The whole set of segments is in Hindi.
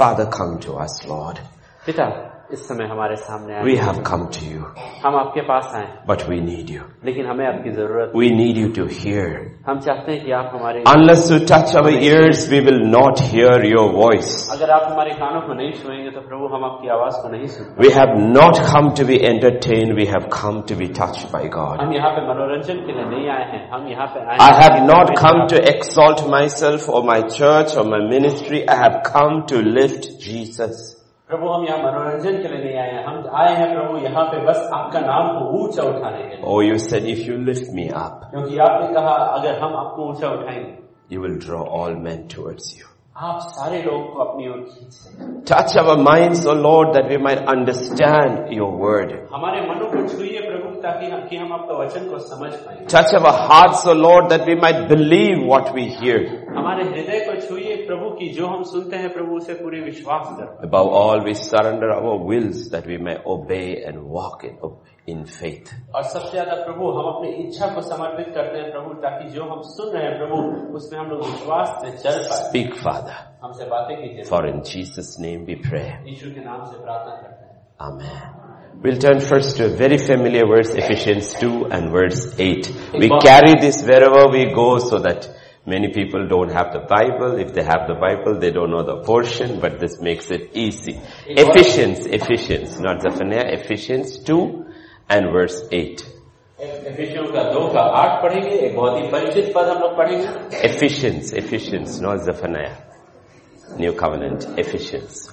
Father, come to us, Lord. पिता, इस समय हमारे सामने आए। We have come to you, हम आपके पास आए, but we need you. लेकिन हमें आपकी जरूरत। We need you to hear. हम चाहते हैं कि आप हमारे Unless you touch our ears, we will not hear your voice. अगर आप हमारे कानों को नहीं छुएंगे तो प्रभु हम आपकी आवाज को नहीं सुन। We have not come to be entertained. We have come to be touched by God. हम यहाँ पे मनोरंजन के लिए नहीं आए हैं, हम यहाँ पे आए I have not come to exalt myself or my church or my ministry. I have come to lift Jesus. प्रभु हम यहाँ मनोरंजन के लिए नहीं आए हैं, हम आए हैं प्रभु यहाँ पे बस आपका नाम को ऊंचा उठाने के लिए। Oh, you said if you lift me up, क्योंकि आपने कहा अगर हम आपको ऊंचा उठाएंगे, you will draw all men towards you. आप सारे लोगों को अपनी ओर खींचेंगे। Touch our minds, O Lord, that we might understand your word. हमारे मनों को छुइए प्रभु ताकि हम आपका वचन को समझ पाएं। Touch our hearts, O Lord, that we might believe what we hear. हमारे हृदय को छुइए प्रभु की जो हम सुनते हैं प्रभु उसे पूरे विश्वास कर। Above all, we surrender our wills that we may obey and walk in faith. और सबसे ज्यादा प्रभु हम अपनी इच्छा को समर्पित करते हैं प्रभु ताकि जो हम सुन रहे हैं प्रभु उसमें हम लोग विश्वास से चल पाए। Speak, Father. हमसे बातें कीजिए। For in Jesus' name we pray. यीशु के नाम से प्रार्थना करते हैं। Amen. We'll turn first to a very familiar verse, Ephesians 2 and verse 8. We carry this wherever we go so that many people don't have the Bible. If they have the Bible, they don't know the portion, but this makes it easy. Ephesians, not Zephaniah, Ephesians 2 and verse 8. एफिसियों का 2 का 8 पढ़ेंगे, एक बहुत ही परिचित पद हम लोग पढ़ेंगे। Ephesians, not Zephaniah. New Covenant, Ephesians.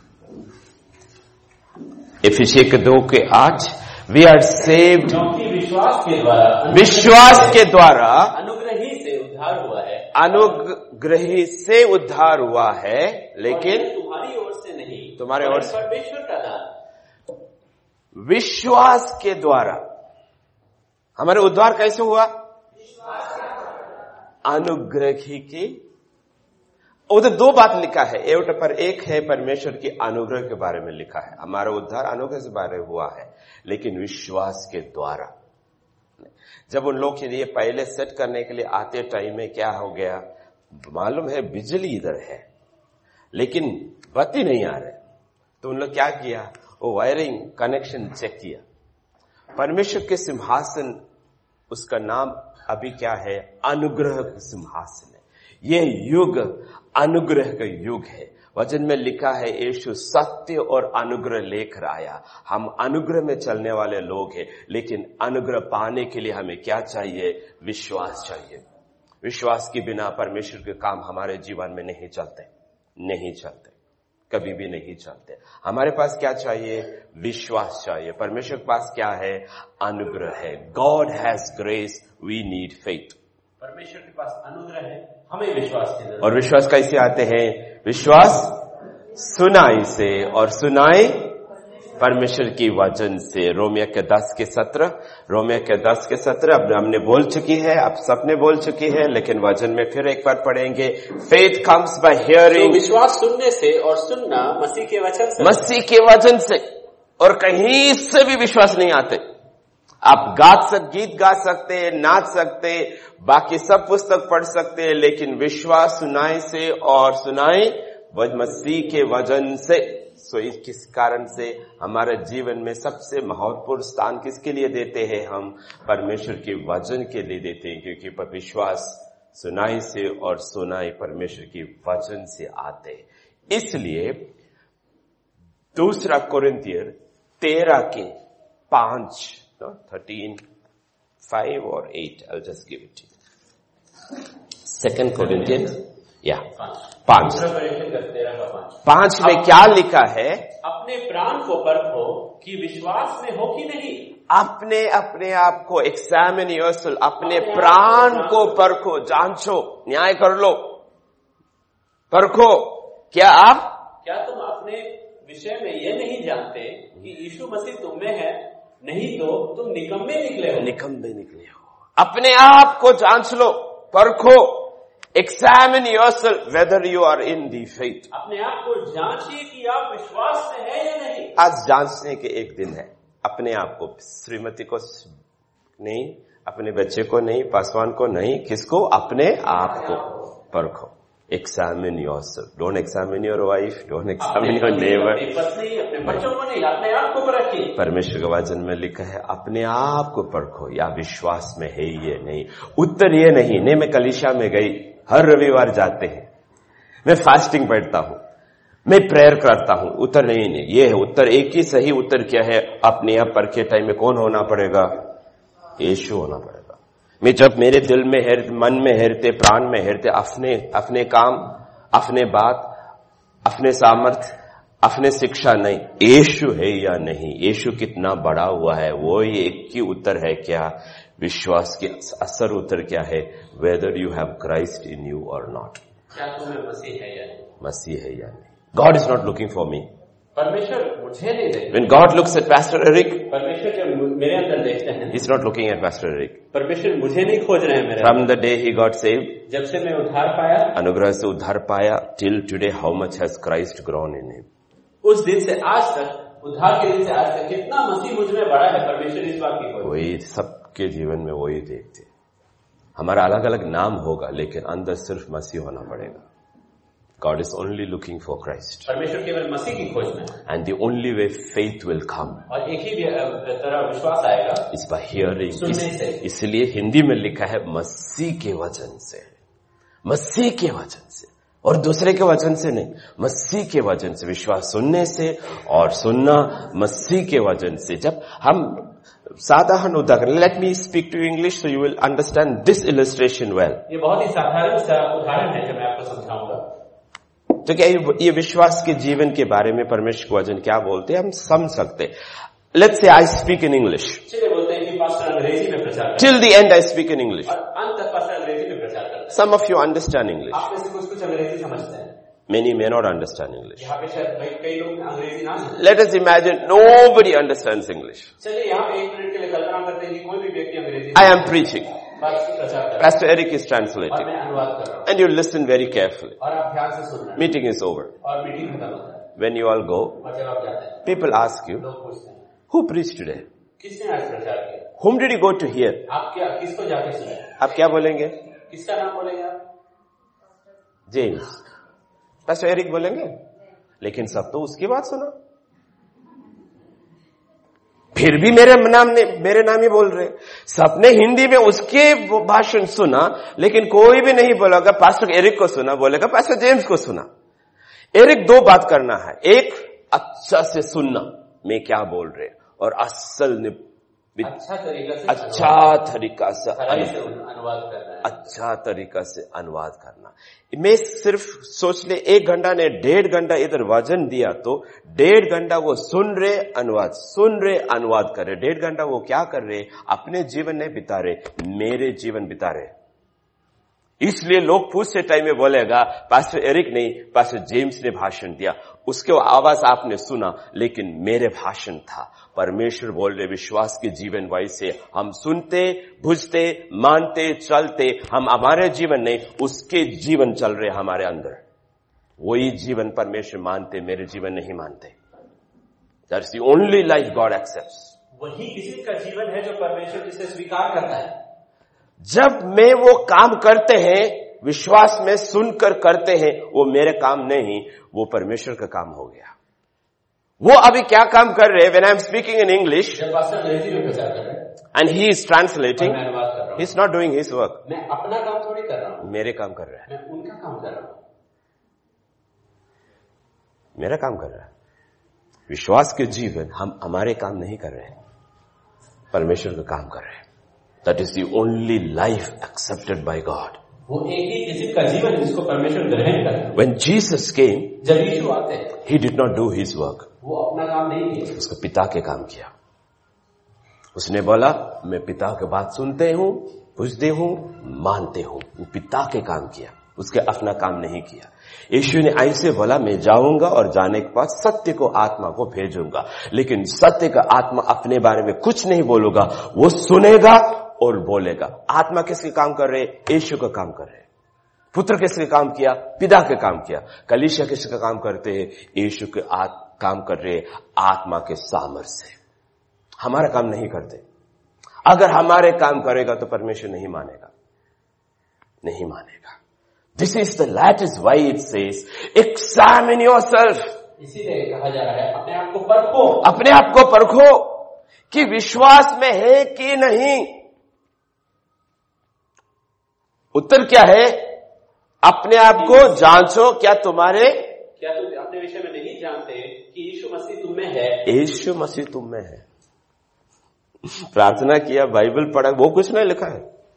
Ephesians 2 के 8, we are saved क्योंकि विश्वास के द्वारा अनुग्रही से उद्धार हुआ है। अनुग्रही से उद्धार हुआ है, लेकिन तुम्हारी ओर से नहीं, तुम्हारे ओर से परमेश्वर का दान। विश्वास के द्वारा हमारे उद्धार कैसे हुआ? अनुग्रही की उधर 2 बात लिखा है, पर एक है परमेश्वर की अनुग्रह के बारे में लिखा है। हमारा उद्धार अनुग्रह से बारे हुआ है, लेकिन विश्वास के द्वारा। जब उन लोग के लिए पहले सेट करने के लिए आते टाइम में क्या हो गया मालूम है, बिजली इधर है लेकिन बत्ती नहीं आ रहे, तो उन लोग क्या किया, वो वायरिंग कनेक्शन चेक किया। परमेश्वर के सिंहासन, उसका नाम अभी क्या है, अनुग्रह का सिंहासन है। ये युग अनुग्रह का युग है। वचन में लिखा है यीशु सत्य और अनुग्रह लेकर आया। हम अनुग्रह में चलने वाले लोग हैं, लेकिन अनुग्रह पाने के लिए हमें क्या चाहिए? विश्वास चाहिए। विश्वास के बिना परमेश्वर के काम हमारे जीवन में नहीं चलते, कभी भी नहीं चलते। हमारे पास क्या चाहिए? विश्वास चाहिए। परमेश्वर के पास क्या है? अनुग्रह है। God has grace, we need faith. परमेश्वर के पास अनुग्रह है, हमें विश्वास की जरूरत है। और विश्वास कैसे आते हैं? विश्वास सुनाई से, और सुनाई परमेश्वर की वचन से। रोमियो के 10 के 17 अब हमने बोल चुकी है, अब सबने बोल चुकी है, लेकिन वचन में फिर एक बार पढ़ेंगे। फेथ कम्स बाय हियरिंग, विश्वास सुनने से, और सुनना मसीह के वचन से, और कहीं से भी विश्वास नहीं आते। आप गीत गा सकते, नाच सकते, बाकी सब पुस्तक पढ़ सकते, लेकिन विश्वास सुनाई से, और सुनाई मसीह के वचन से। सो किस कारण से हमारे जीवन में सबसे महत्वपूर्ण स्थान किसके लिए देते हैं? हम परमेश्वर के वचन के लिए देते हैं, क्योंकि विश्वास सुनाई से और सुनाई परमेश्वर के वचन से आते। इसलिए 2 कोरिन्थियर 13 के 5, 13, 5 or 8, I'll just give it to you. 2 Corinthians, 5 में क्या लिखा है? अपने प्राण को परखो कि विश्वास में हो कि नहीं। अपने आप को एग्जामिन योरसेल्फ, अपने प्राण को परखो, जांचो, न्याय कर लो, परखो। क्या तुम अपने विषय में ये नहीं जानते कि यीशु मसीह तुम में है? नहीं तो तुम निकम्मे निकले हो। अपने आप को जांच लो, परखो। Examine yourself whether you are in the faith. अपने आप को जांचिए कि आप विश्वास में है या नहीं। आज जांचने के एक दिन है। अपने आप को, श्रीमती को नहीं, अपने बच्चे को नहीं, पासवान को नहीं, किसको? अपने आप को परखो। Examine yourself. Don't examine your wife. Don't examine your neighbor. अपने बच्चों को नहीं, अपने आप को परखिए. परमेश्वर के वचन में लिखा है अपने आप को परखो या विश्वास में है ये नहीं. उत्तर ये नहीं मैं कलीसिया में गई, हर रविवार जाते हैं, मैं फास्टिंग पढ़ता हूं, मैं प्रेयर करता हूं. उत्तर नहीं, ये है उत्तर. एक ही सही उत्तर क्या है? अपने आप परखे टाइम में कौन होना पड़ेगा? यीशु होना पड़ेगा. मैं जब मेरे दिल में हेरते, मन में हेरते, प्राण में हेरते अपने काम, अपने बात, अपने सामर्थ्य, अपने शिक्षा नहीं, यीशु है या नहीं, यीशु कितना बड़ा हुआ है, वो ही एक ही उत्तर है. क्या विश्वास के असर उत्तर क्या है? Whether you have Christ in you or not. क्या तुम्हें मसीह है या नहीं? मसीह है या नहीं. God is not looking for me. परमेश्वर मुझे नहीं देखते. When God looks at Pastor Eric, परमेश्वर जब मेरे अंदर देखते हैं, He's not looking at Pastor Eric. परमेश्वर मुझे नहीं खोज रहे हैं मेरे. From the day he got saved, जब से मैं उद्धार पाया, अनुग्रह से उद्धार पाया, till today, how much has Christ grown in him? उस दिन से आज तक, उद्धार के दिन से आज तक कितना मसीह मुझ में बड़ा है. परमेश्वर इस बात की खोज. वही सबके जीवन में वही देखते. हमारा अलग अलग नाम होगा, लेकिन अंदर सिर्फ मसीह होना पड़ेगा. God is only looking for Christ. परमेश्वर केवल मसीह की खोज में. And the only way faith will come. और एक ही तरह विश्वास आएगा. Is by hearing. सुनने से. इसलिए हिंदी में लिखा है मसीह के वचन से. मसीह के वचन से और दूसरे के वचन से नहीं, मसीह के वचन से. विश्वास सुनने से और सुनना मसीह के वचन से. जब हम साधारण उदाहरण, let me speak to English so you will understand this illustration well. ये बहुत ही साधारण उदाहरण है जो मैं आपको समझाऊंगा. तो क्या ये विश्वास के जीवन के बारे में परमेश्वर के वचन क्या बोलते हैं हम समझ सकते. Let's say I speak in English. चलिए बोलते हैं कि पास्टर अंग्रेजी में प्रचार करते हैं. Till the end I speak in English. और अंत तक पास्टर अंग्रेजी में प्रचार करते हैं. Some of you understand English. आप में से कुछ अंग्रेजी समझते हैं. Many may not understand English. यहाँ पे शायद कई लोग अंग्रेजी ना समझते. Let us imagine nobody understands English. चलिए यहाँ पे 1 मिनट के लिए कल्पना करते हैं कि कोई भी व्यक्ति अंग्रेजी. I am preaching. Pastor Eric is translating. And you listen very carefully. Meeting is over. When you all go, people ask you, who preached today? Whom did you go to hear? आप क्या बोलेंगे? किसका नाम बोलेंगे आप? जेम्स. Pastor Eric बोलेंगे, लेकिन सब तो उसकी बात सुना. फिर भी मेरे नाम ही बोल रहे. सबने हिंदी में उसके भाषण सुना, लेकिन कोई भी नहीं बोलेगा पास्टर एरिक को सुना, बोलेगा पास्टर जेम्स को सुना. एरिक दो बात करना है. एक, अच्छा से सुनना मैं क्या बोल रहे, और असल अच्छा तरीका से अनुवाद करना. मैं सिर्फ सोच ले 1 घंटा ने 1.5 घंटा इधर वचन दिया तो 1.5 घंटा वो सुन रहे अनुवाद कर रहे. 1.5 घंटा वो क्या कर रहे? अपने जीवन नहीं बिता रहे, मेरे जीवन बिता रहे. इसलिए लोग पूछते टाइम में बोलेगा पास्टर एरिक नहीं, पास्टर जेम्स ने भाषण दिया, उसके आवाज आपने सुना, लेकिन मेरे भाषण था. परमेश्वर बोल रहे विश्वास के जीवन वैसे हम सुनते, बुझते, मानते, चलते, हम हमारे जीवन नहीं, उसके जीवन चल रहे हमारे अंदर. वही जीवन परमेश्वर मानते, मेरे जीवन नहीं मानते. That's the only life God accepts. वही किसी का जीवन है जो परमेश्वर जिसे स्वीकार करता है. जब मैं वो काम करते हैं, विश्वास में सुनकर करते हैं, वो मेरे काम नहीं, वो परमेश्वर का काम हो गया. वो अभी क्या काम कर रहे हैं? When I am speaking in English and he is translating, he is not doing his work. मैं अपना काम थोड़ी कर रहा हूँ, मेरे काम कर रहा है. मैं उनका काम कर रहा हूँ. मेरा काम कर रहा है. विश्वास के जीवन हम हमारे काम नहीं कर रहे हैं, परमेश्वर का काम कर रहे हैं. That is the only life accepted by God. वो एक ही किसी का जीवन जिसको परमेश्वर ग्रहण करता है. When Jesus came, जब यीशु आते हैं, he did not do his work. वो अपना काम नहीं किया, उसका पिता के काम किया. उसने बोला मैं पिता की बात सुनते हूँ, बुझते हूँ, मानते हूँ. पिता के काम किया, उसके अपना काम नहीं किया. यीशु ने ऐसे बोला मैं जाऊंगा और जाने के बाद सत्य को आत्मा को भेजूंगा, लेकिन सत्य का आत्मा अपने बारे में कुछ नहीं बोलूंगा, वो सुनेगा और बोलेगा. आत्मा किसके काम कर रहे? यीशु का काम कर रहे. पुत्र किसके काम किया? पिता के काम किया. कलीसिया किसका काम करते हैं? यीशु के काम कर रहे आत्मा के सामर्थ्य से. हमारा काम नहीं करते. अगर हमारे काम करेगा तो परमेश्वर नहीं मानेगा. This is the that is why it says, examine yourself. इसीलिए कहा जा रहा है अपने आप को परखो, अपने आप को परखो कि विश्वास में है कि नहीं। उत्तर क्या है? अपने आप को जांचो, क्या तुम अपने विषय में नहीं जानते कि यीशु मसीह तुम में है? यीशु मसीह तुम में है। प्रार्थना किया, बाइबल पढ़ा, वो कुछ नहीं लिखा है,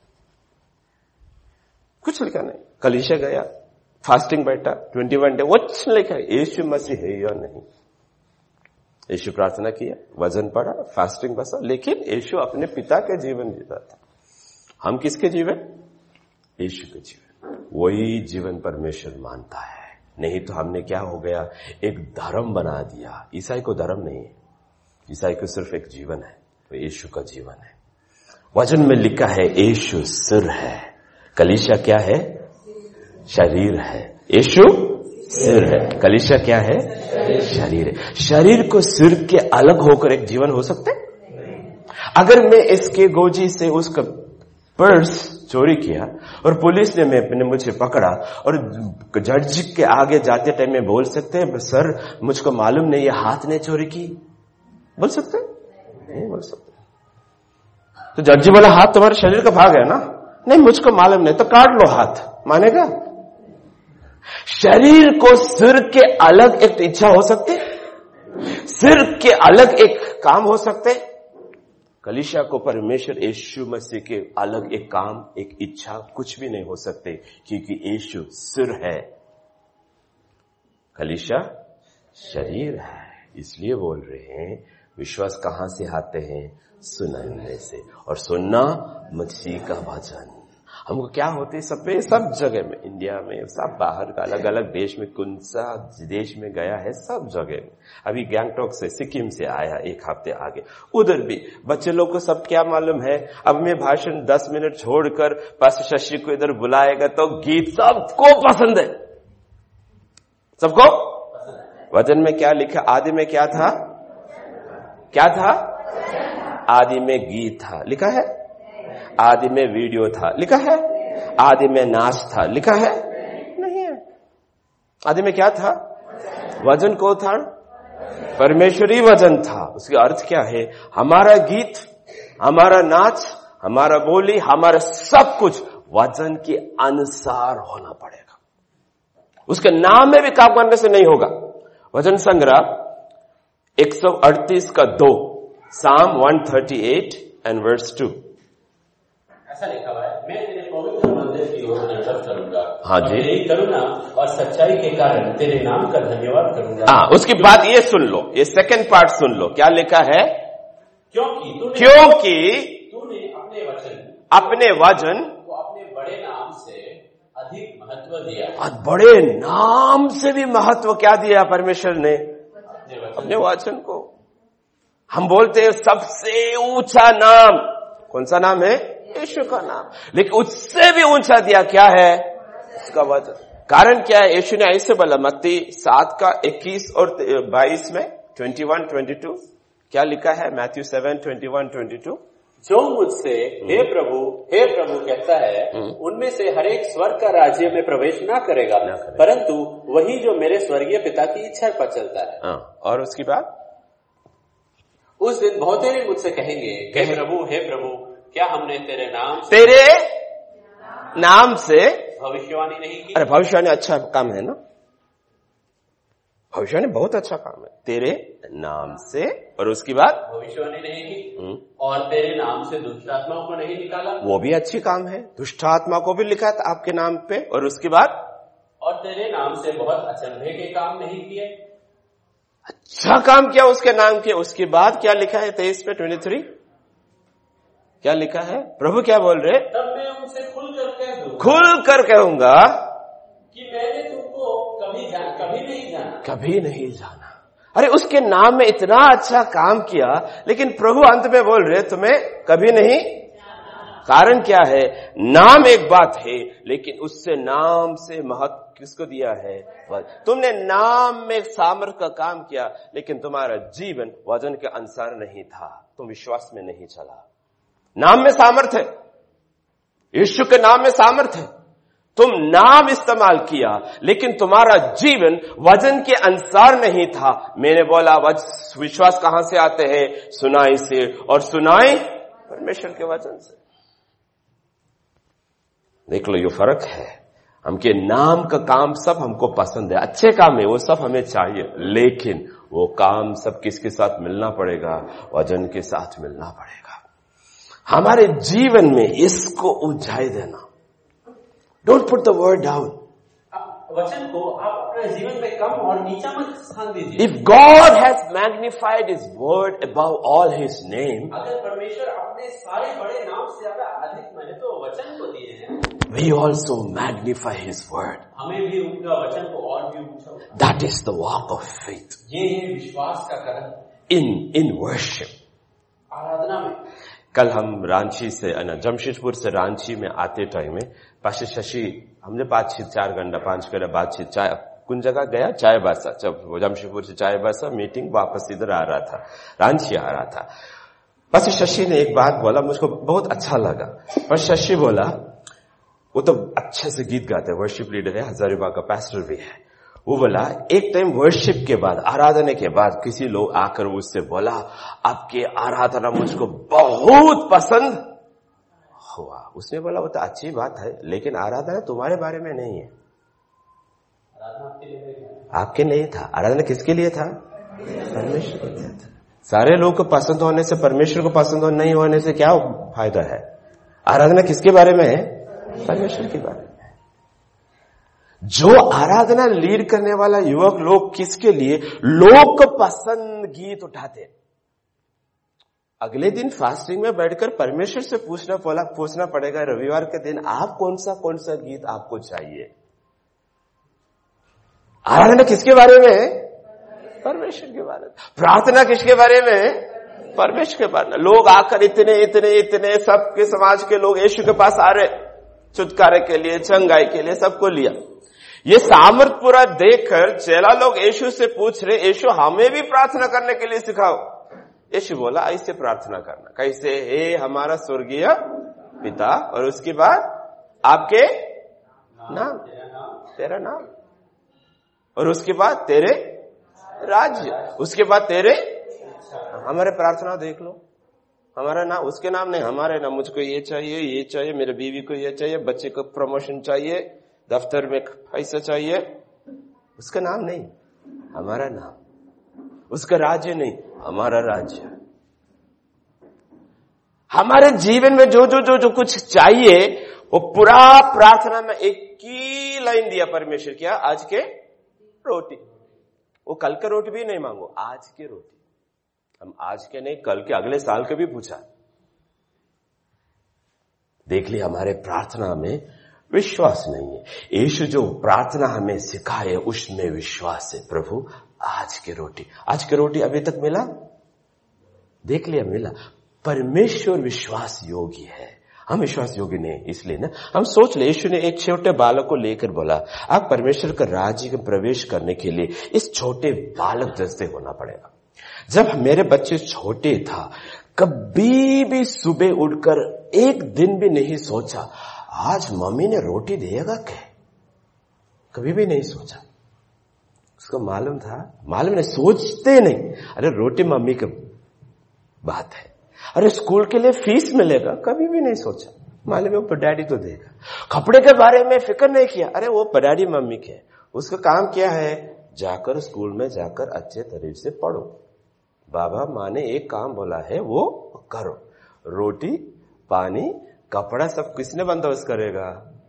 कुछ लिखा नहीं। कलीसिया गया, फास्टिंग बैठा 21 डे, वो कुछ नहीं लिखा है, यीशु मसीह है या नहीं। यीशु प्रार्थना किया, वजन पड़ा, फास्टिंग बसा, लेकिन यीशु अपने पिता के जीवन जीता था। हम किसके जीवन? यीशु के जीवन। वही जीवन परमेश्वर मानता है। नहीं तो हमने क्या हो गया, एक धर्म बना दिया। ईसाई को धर्म नहीं है, ईसाई को सिर्फ एक जीवन है, तो यीशु का जीवन है। वचन में लिखा है यीशु सिर है, कलीसिया क्या है? शरीर है। यीशु सिर है, कलीसिया क्या है? शरीर है। शरीर को सिर के अलग होकर एक जीवन हो सकते? अगर मैं इसके गोजी से उसका पर्स चोरी किया और पुलिस ने मुझे पकड़ा और जज के आगे जाते टाइम में बोल सकते हैं, सर मुझको मालूम नहीं, ये हाथ ने चोरी की, बोल सकते? नहीं बोल सकते। तो जज बोला हाथ तुम्हारे शरीर का भाग है ना? नहीं मुझको मालूम नहीं, तो काट लो हाथ, मानेगा? शरीर को सिर के अलग एक इच्छा हो सकती, सिर के अलग एक काम हो सकते। कलीसिया को परमेश्वर यीशु मसीह के अलग एक काम, एक इच्छा कुछ भी नहीं हो सकते, क्योंकि यीशु सिर है, कलीसिया शरीर है। इसलिए बोल रहे हैं विश्वास कहां से आते हैं? सुनने से, और सुनना मसीह का वचन। हमको क्या होते सब जगह में, इंडिया में, सब बाहर का अलग अलग देश में, कौन सा देश में गया है, सब जगह में। अभी गैंगटॉक से, सिक्किम से आया एक हफ्ते आगे, उधर भी बच्चे लोग को सब क्या मालूम है। अब मैं भाषण 10 मिनट छोड़कर पास्टर शशि को इधर बुलाएगा तो गीत सबको पसंद है, सबको। वचन में क्या लिखा? आदि में क्या था? क्या था? आदि में गीत था, लिखा है। आदि में वीडियो था, लिखा है। आदि में नाच था, लिखा है? नहीं है। आदि में क्या था? वचन को था, परमेश्वरी वचन था। उसका अर्थ क्या है? हमारा गीत, हमारा नाच, हमारा बोली, हमारा सब कुछ वचन के अनुसार होना पड़ेगा। उसके नाम में भी काम करने से नहीं होगा। वचन संग्रह 138 का 2, Psalm 138 and verse 2। ऐसा लिखा हुआ है, मैं तेरे पवित्र मंदिर की ओर नजर करूंगा। हाँ जी। तेरी करुणा और सच्चाई के कारण तेरे नाम का धन्यवाद करूंगा। हाँ, उसकी बात ये सुन लो, ये सेकंड पार्ट सुन लो, क्या लिखा है? क्योंकि तूने अपने वचन को अपने बड़े नाम से अधिक महत्व दिया। और बड़े नाम से भी महत्व क्या दिया परमेश्वर ने? अपने वचन को। हम बोलते हैं सबसे ऊंचा नाम कौन सा नाम है? यीशु का नाम। लेकिन उससे भी ऊंचा दिया क्या है? उसका वचन। कारण क्या है? यीशु ने ऐसे बोला, मत्ती 7 का 21 और 22 में 21-22 क्या लिखा है? मैथ्यू 7:21-22। जो मुझसे हे प्रभु कहता है, उनमें से हर एक स्वर्ग का राज्य में प्रवेश ना करेगा, परंतु वही जो मेरे स्वर्गीय पिता की इच्छा पर चलता है। और उसकी बात, उस दिन बहुतेरे मुझसे कहेंगे, हे प्रभु क्या हमने तेरे नाम से भविष्यवाणी नहीं की? अरे भविष्यवाणी अच्छा काम है ना, भविष्यवाणी बहुत अच्छा काम है। तेरे नाम से, और उसकी बात भविष्यवाणी नहीं की, और तेरे नाम से दुष्ट आत्माओं को नहीं निकाला, वो भी अच्छी काम है। दुष्ट आत्मा को भी लिखा था आपके नाम पे, और उसकी बात, और तेरे नाम से बहुत अचंभे के काम नहीं किए। अच्छा काम किया उसके नाम के। उसके बाद क्या लिखा है 23:23? क्या लिखा है? प्रभु क्या बोल रहे? तब मैं उनसे खुल कर कहूंगा कि मैंने तुमको कभी नहीं जाना। अरे उसके नाम में इतना अच्छा काम किया, लेकिन प्रभु अंत में बोल रहे तुम्हें कभी नहीं। कारण क्या है? नाम एक बात है, लेकिन उससे नाम से महत्व किसको दिया है? तुमने नाम में सामर्थ का काम किया, लेकिन तुम्हारा जीवन वचन के अनुसार नहीं था, तुम विश्वास में नहीं चला। नाम में सामर्थ है, यीशु के नाम में सामर्थ है, तुम नाम इस्तेमाल किया, लेकिन तुम्हारा जीवन वचन के अनुसार नहीं था। मैंने बोला विश्वास कहां से आते हैं? सुनाई से, और सुनाई परमेश्वर के वचन से। देख लो, ये फर्क है। हमके नाम का काम सब हमको पसंद है, अच्छे काम है, वो सब हमें चाहिए, लेकिन वो काम सब किसके साथ मिलना पड़ेगा? वचन के साथ मिलना पड़ेगा। हमारे जीवन में इसको ऊंचाई देना। Don't put the word down. वचन को आप अपने जीवन में कम और नीचा मत स्थान दीजिए। If God has magnified his word above all his name, अगर परमेश्वर अपने सारे बड़े नाम से ज्यादा अधिक महत्व वचन को दिए हैं, we also magnify his word. हमें भी उनका वचन को और भी ऊंचा। That is the walk of faith. ये है विश्वास का कदम। In worship. आराधना में। कल हम रांची से, जमशेदपुर से रांची में आते टाइम में पास्टर शशि, हमने बातचीत 4 घंटा 5 घंटा बातचीत, चाय कुछ जगह गया, चाय बासा, जब जमशेदपुर से चाय बासा मीटिंग, वापस इधर आ रहा था, रांची आ रहा था। पास्टर शशि ने एक बात बोला, मुझको बहुत अच्छा लगा। पर शशि बोला, वो तो अच्छे से गीत गाते हैं, वर्शिप लीडर है, हजारीबाग का पास्टर भी है। वो बोला, एक टाइम वर्शिप के बाद, आराधना के बाद किसी लोग आकर उससे बोला, आपके आराधना मुझको बहुत पसंद हुआ। उसने बोला, वो तो अच्छी बात है, लेकिन आराधना तुम्हारे बारे में नहीं है, आपके नहीं था। आराधना किसके लिए था? परमेश्वर के लिए था। सारे लोग को पसंद होने से, परमेश्वर को पसंद नहीं होने से क्या फायदा है? आराधना किसके बारे में है? परमेश्वर के बारे में। जो आराधना लीड करने वाला युवक लोग किसके लिए? लोग को पसंद गीत उठाते। अगले दिन फास्टिंग में बैठकर परमेश्वर से पूछना पड़ेगा, रविवार के दिन आप कौन सा गीत आपको चाहिए? आराधना किसके बारे में है? परमेश्वर के बारे में। प्रार्थना किसके बारे में है? परमेश्वर के बारे में। लोग आकर इतने सबके समाज के लोग यीशु के पास आ रहे, छुटकारे के लिए, चंगाई के लिए, सबको लिया। ये सामर्थ पूरा देखकर चेला लोग यीशु से पूछ रहे, यीशु हमें भी प्रार्थना करने के लिए सिखाओ। यीशु बोला, ऐसे प्रार्थना करना। कैसे? हे हमारा स्वर्गीय पिता, और उसके बाद आपके नाम, तेरा नाम, और उसके बाद तेरे राज्य, उसके बाद तेरे। हमारे प्रार्थना देख लो, हमारा नाम, उसके नाम नहीं, हमारे नाम। मुझको ये चाहिए, मेरे बीवी को ये चाहिए, बच्चे को प्रमोशन चाहिए, दफ्तर में पैसा चाहिए, उसका नाम नहीं, हमारा नाम। उसका राज्य नहीं, हमारा राज्य। हमारे जीवन में जो कुछ चाहिए, वो पूरा प्रार्थना में एक ही लाइन दिया परमेश्वर, क्या? आज के रोटी। वो कल के रोटी भी नहीं मांगो, आज के रोटी। हम आज के नहीं, कल के, अगले साल के भी पूछा। देख लिया, हमारे प्रार्थना में विश्वास नहीं है। यीशु जो प्रार्थना हमें सिखाए उसमें विश्वास है। प्रभु आज की रोटी अभी तक मिला? देख लिया, मिला। परमेश्वर विश्वास योग्य है, हम विश्वास योग्य नहीं, इसलिए ना हम सोच ले। यीशु ने एक छोटे बालक को लेकर बोला, आप परमेश्वर का राज्य में प्रवेश करने के लिए इस छोटे बालक जैसे होना पड़ेगा। जब मेरे बच्चे छोटे था, कभी भी सुबह उठकर एक दिन भी नहीं सोचा आज मम्मी ने रोटी देगा क्या, कभी भी नहीं सोचा। उसको मालूम था, मालूम नहीं, सोचते नहीं, अरे रोटी मम्मी की बात है, अरे स्कूल के लिए फीस मिलेगा, कभी भी नहीं सोचा, मालूम है वो डैडी तो देगा। कपड़े के बारे में फिक्र नहीं किया, अरे वो डैडी मम्मी के। उसका काम क्या है? जाकर स्कूल में जाकर अच्छे तरीके से पढ़ो, बाबा माँ ने एक काम बोला है वो करो। रोटी पानी कपड़ा सब किसने बंदोबस्त करेगा?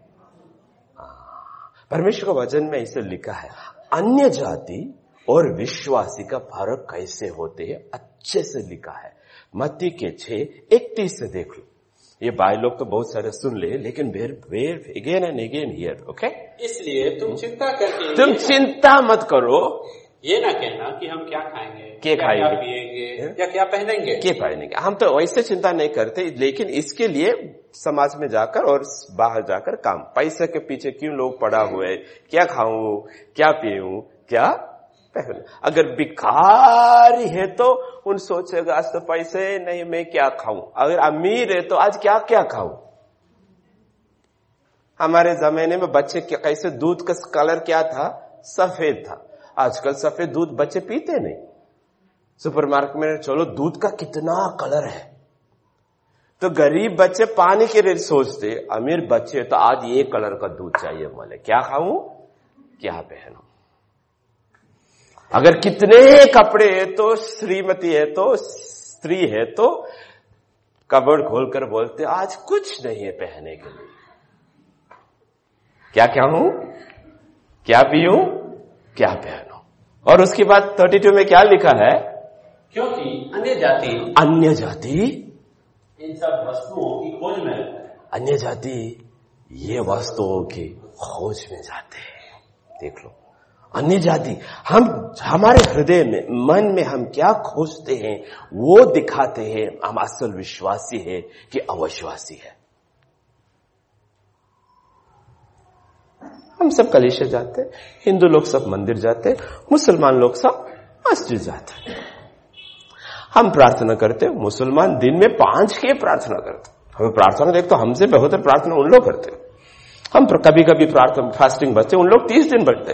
परमेश्वर का वचन में इसे लिखा है, अन्य जाति और विश्वासी का फर्क कैसे होते हैं, अच्छे से लिखा है। मत्ती के 6:31 से देख लो। ये भाई लोग तो बहुत सारे सुन ले, लेकिन where again and again here, okay. इसलिए तुम चिंता मत करो, ये ना कहना कि हम क्या खाएंगे, क्या पिएंगे या क्या पहनेंगे। हम तो वैसे चिंता नहीं करते, लेकिन इसके लिए समाज में जाकर और बाहर जाकर काम, पैसे के पीछे क्यों लोग पड़ा हुए, क्या खाऊं, क्या पीऊं, क्या पहनूं। अगर भिखारी है तो उन सोचेगा आज तो पैसे नहीं, मैं क्या खाऊं। अगर अमीर है तो आज क्या क्या खाऊं। हमारे जमाने में बच्चे कैसे दूध का कलर क्या था? सफेद था। आजकल सफेद दूध बच्चे पीते नहीं। सुपरमार्केट में चलो दूध का कितना कलर है, तो गरीब बच्चे पानी के लिए सोचते, अमीर बच्चे तो आज ये कलर का दूध चाहिए, बोले क्या खाऊं क्या पहनूं। अगर कितने कपड़े है तो श्रीमती है तो स्त्री है तो कबर्ड खोलकर बोलते आज कुछ नहीं है पहनने के लिए, क्या हूं, क्या पीऊं, क्या पहनूं। और उसके बाद 32 में क्या लिखा है? क्योंकि अन्य जाति इन सब वस्तुओं की खोज में रहता है। अन्य जाति ये वस्तुओं की खोज में जाते हैं। देख लो, अन्य जाति हमारे हृदय में, मन में हम क्या खोजते हैं वो दिखाते हैं हम असल विश्वासी है कि अविश्वासी है। हम सब कलीसिया जाते हैं, हिंदू लोग सब मंदिर जाते हैं, मुसलमान लोग सब मस्जिद जाते हैं। हम प्रार्थना करते, मुसलमान दिन में 5 के प्रार्थना करते। हमें प्रार्थना देख तो हमसे बेहतर प्रार्थना उन लोग करते। हम कभी कभी प्रार्थना फास्टिंग बचते, उन लोग 30 दिन बैठते।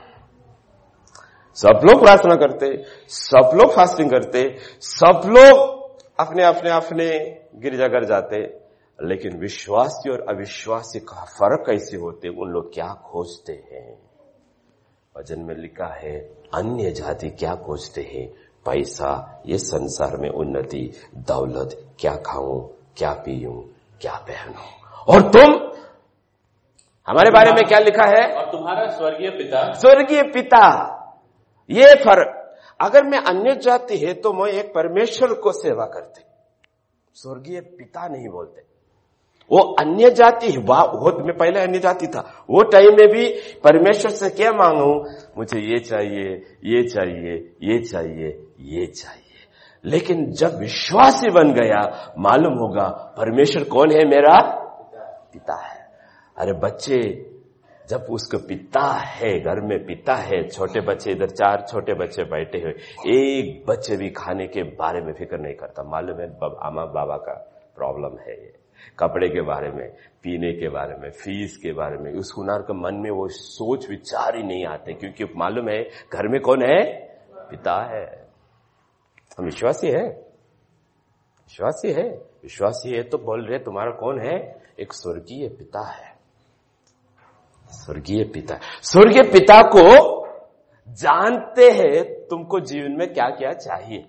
सब लोग प्रार्थना करते, सब लोग फास्टिंग करते, सब लोग अपने गिरजाघर जाते, लेकिन विश्वासी और अविश्वासी का फर्क कैसे होते, उन लोग क्या खोजते हैं। वचन में लिखा है अन्य जाति क्या खोजते हैं? पैसा, ये संसार में उन्नति, दौलत, क्या खाऊं, क्या पीऊं, क्या पहनूं। और तुम, हमारे बारे में क्या लिखा है? और तुम्हारा स्वर्गीय पिता। ये फर्क, अगर मैं अन्य जाति है तो मैं एक परमेश्वर को सेवा करते, स्वर्गीय पिता नहीं बोलते। वो अन्य जाति है, वो मैं पहले अन्य जाति था, वो टाइम में भी परमेश्वर से क्या मांगू, मुझे ये चाहिए, ये चाहिए, ये चाहिए, ये चाहिए। लेकिन जब विश्वासी बन गया, मालूम होगा परमेश्वर कौन है, मेरा पिता है। अरे बच्चे, जब उसका पिता है, घर में पिता है, छोटे बच्चे इधर 4 छोटे बच्चे बैठे हुए, एक बच्चे भी खाने के बारे में फिक्र नहीं करता। मालूम है अम्मा बाबा का प्रॉब्लम है ये, कपड़े के बारे में, पीने के बारे में, फीस के बारे में, उस हुनर के मन में वो सोच विचार ही नहीं आते, क्योंकि मालूम है घर में कौन है, पिता है। हम विश्वासी है, विश्वासी है तो बोल रहे तुम्हारा कौन है, एक स्वर्गीय पिता है। स्वर्गीय पिता को जानते हैं तुमको जीवन में क्या क्या चाहिए।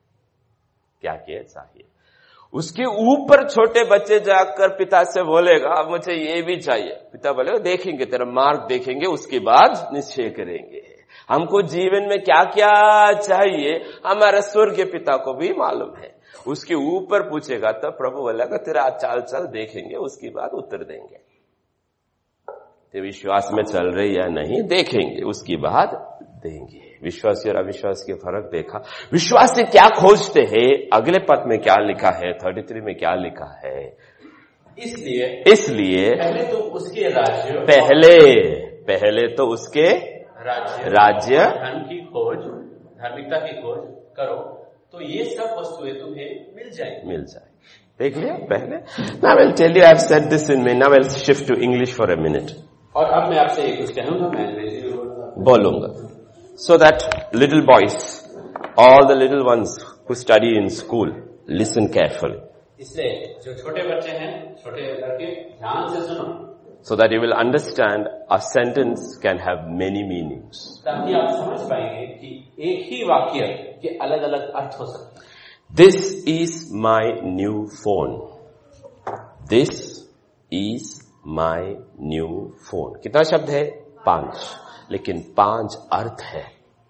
उसके ऊपर छोटे बच्चे जाकर पिता से बोलेगा मुझे ये भी चाहिए, पिता बोलेगा देखेंगे, तेरा मार्क देखेंगे, उसके बाद निश्चय करेंगे। हमको जीवन में क्या क्या चाहिए हमारा स्वर्गीय पिता को भी मालूम है। उसके ऊपर पूछेगा तो प्रभु बोलेगा तेरा चाल चल देखेंगे, उसके बाद उत्तर देंगे। ते विश्वास में चल रहे या नहीं देखेंगे, उसकी बाद देंगे। विश्वासी और अविश्वास के फर्क देखा। विश्वासी क्या खोजते हैं, अगले पद में क्या लिखा है, 33 में क्या लिखा है, इसलिए पहले तो उसके राज्य, पहले तो उसके राज्य धर्म की खोज, धार्मिकता की खोज करो तो ये सब वस्तुएं तुम्हें मिल जाए। देख लिया पहले। Now I will tell you, I have said this in me. Now I will shift to English for a minute. और अब मैं आपसे कुछ कहूंगा, मैं अंग्रेजी बोलूंगा, so that little boys, all the little ones who study in school, listen carefully. इसलिए जो छोटे बच्चे हैं, छोटे लड़के, ध्यान से सुनो, so that you will understand a sentence can have many meanings. ताकि आप समझ पाएंगे कि एक ही वाक्य के अलग अलग अर्थ हो सकते हैं। This is my new phone. This is my new phone. कितना शब्द है? 5, लेकिन 5 अर्थ है,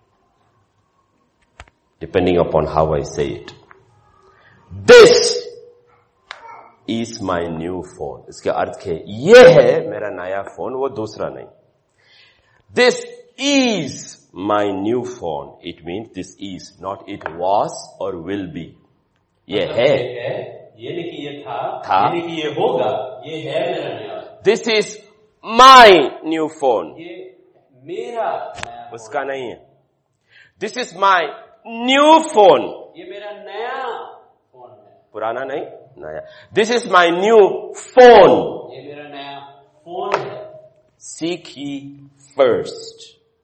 depending upon how I say it. This is my new phone. इसके अर्थ है ये है मेरा नया फोन, वो दूसरा नहीं। This is my new phone. It means this is, not it was or will be. ये है, ये नहीं कि ये था, ये नहीं कि ये होगा, ये है मेरा नया। This is my new phone. ये मेरा नया, उसका नहीं है। This is my new phone. ये मेरा नया फोन है, पुराना नहीं, नया। This is my new phone. ये मेरा नया फोन कौन है? Seek ye first.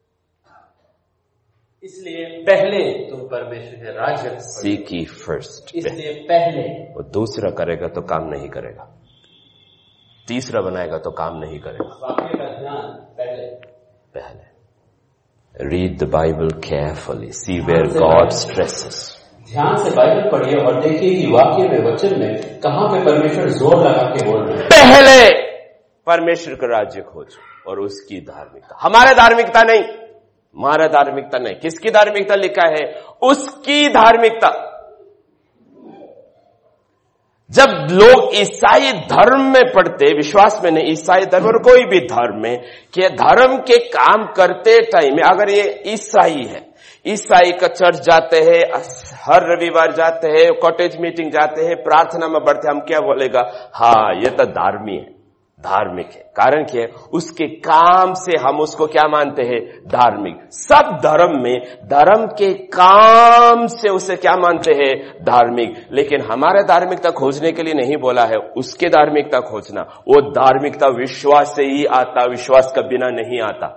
इसलिए पहले तुम परमेश्वर के राज्य को Seek ye first. इसलिए पहले वो दूसरा करेगा तो काम नहीं करेगा, तीसरा बनाएगा तो काम नहीं करेगा। वाक्य का ध्यान पहले Read the Bible carefully. See where God stresses. ध्यान से बाइबल पढ़िए और देखिए कि वाक्य में, वचन में कहां पे परमेश्वर जोर लगा के बोल रहे हैं। पहले परमेश्वर का राज्य खोजो और उसकी धार्मिकता, हमारा धार्मिकता नहीं, हमारा धार्मिकता नहीं। किसकी धार्मिकता लिखा है? उसकी धार्मिकता। जब लोग ईसाई धर्म में पढ़ते, विश्वास में नहीं, ईसाई धर्म और कोई भी धर्म में, कि धर्म के काम करते टाइम में, अगर ये ईसाई है, ईसाई का चर्च जाते हैं, हर रविवार जाते हैं, कॉटेज मीटिंग जाते हैं, प्रार्थना में बढ़ते, हम क्या बोलेगा? हाँ, ये तो धार्मिक है। कारण क्या है? उसके काम से हम उसको क्या मानते हैं? धार्मिक। सब धर्म में धर्म के काम से उसे क्या मानते हैं? धार्मिक। लेकिन हमारे धार्मिकता खोजने के लिए नहीं बोला है, उसके धार्मिकता खोजना। वो धार्मिकता विश्वास से ही आता, विश्वास का बिना नहीं आता।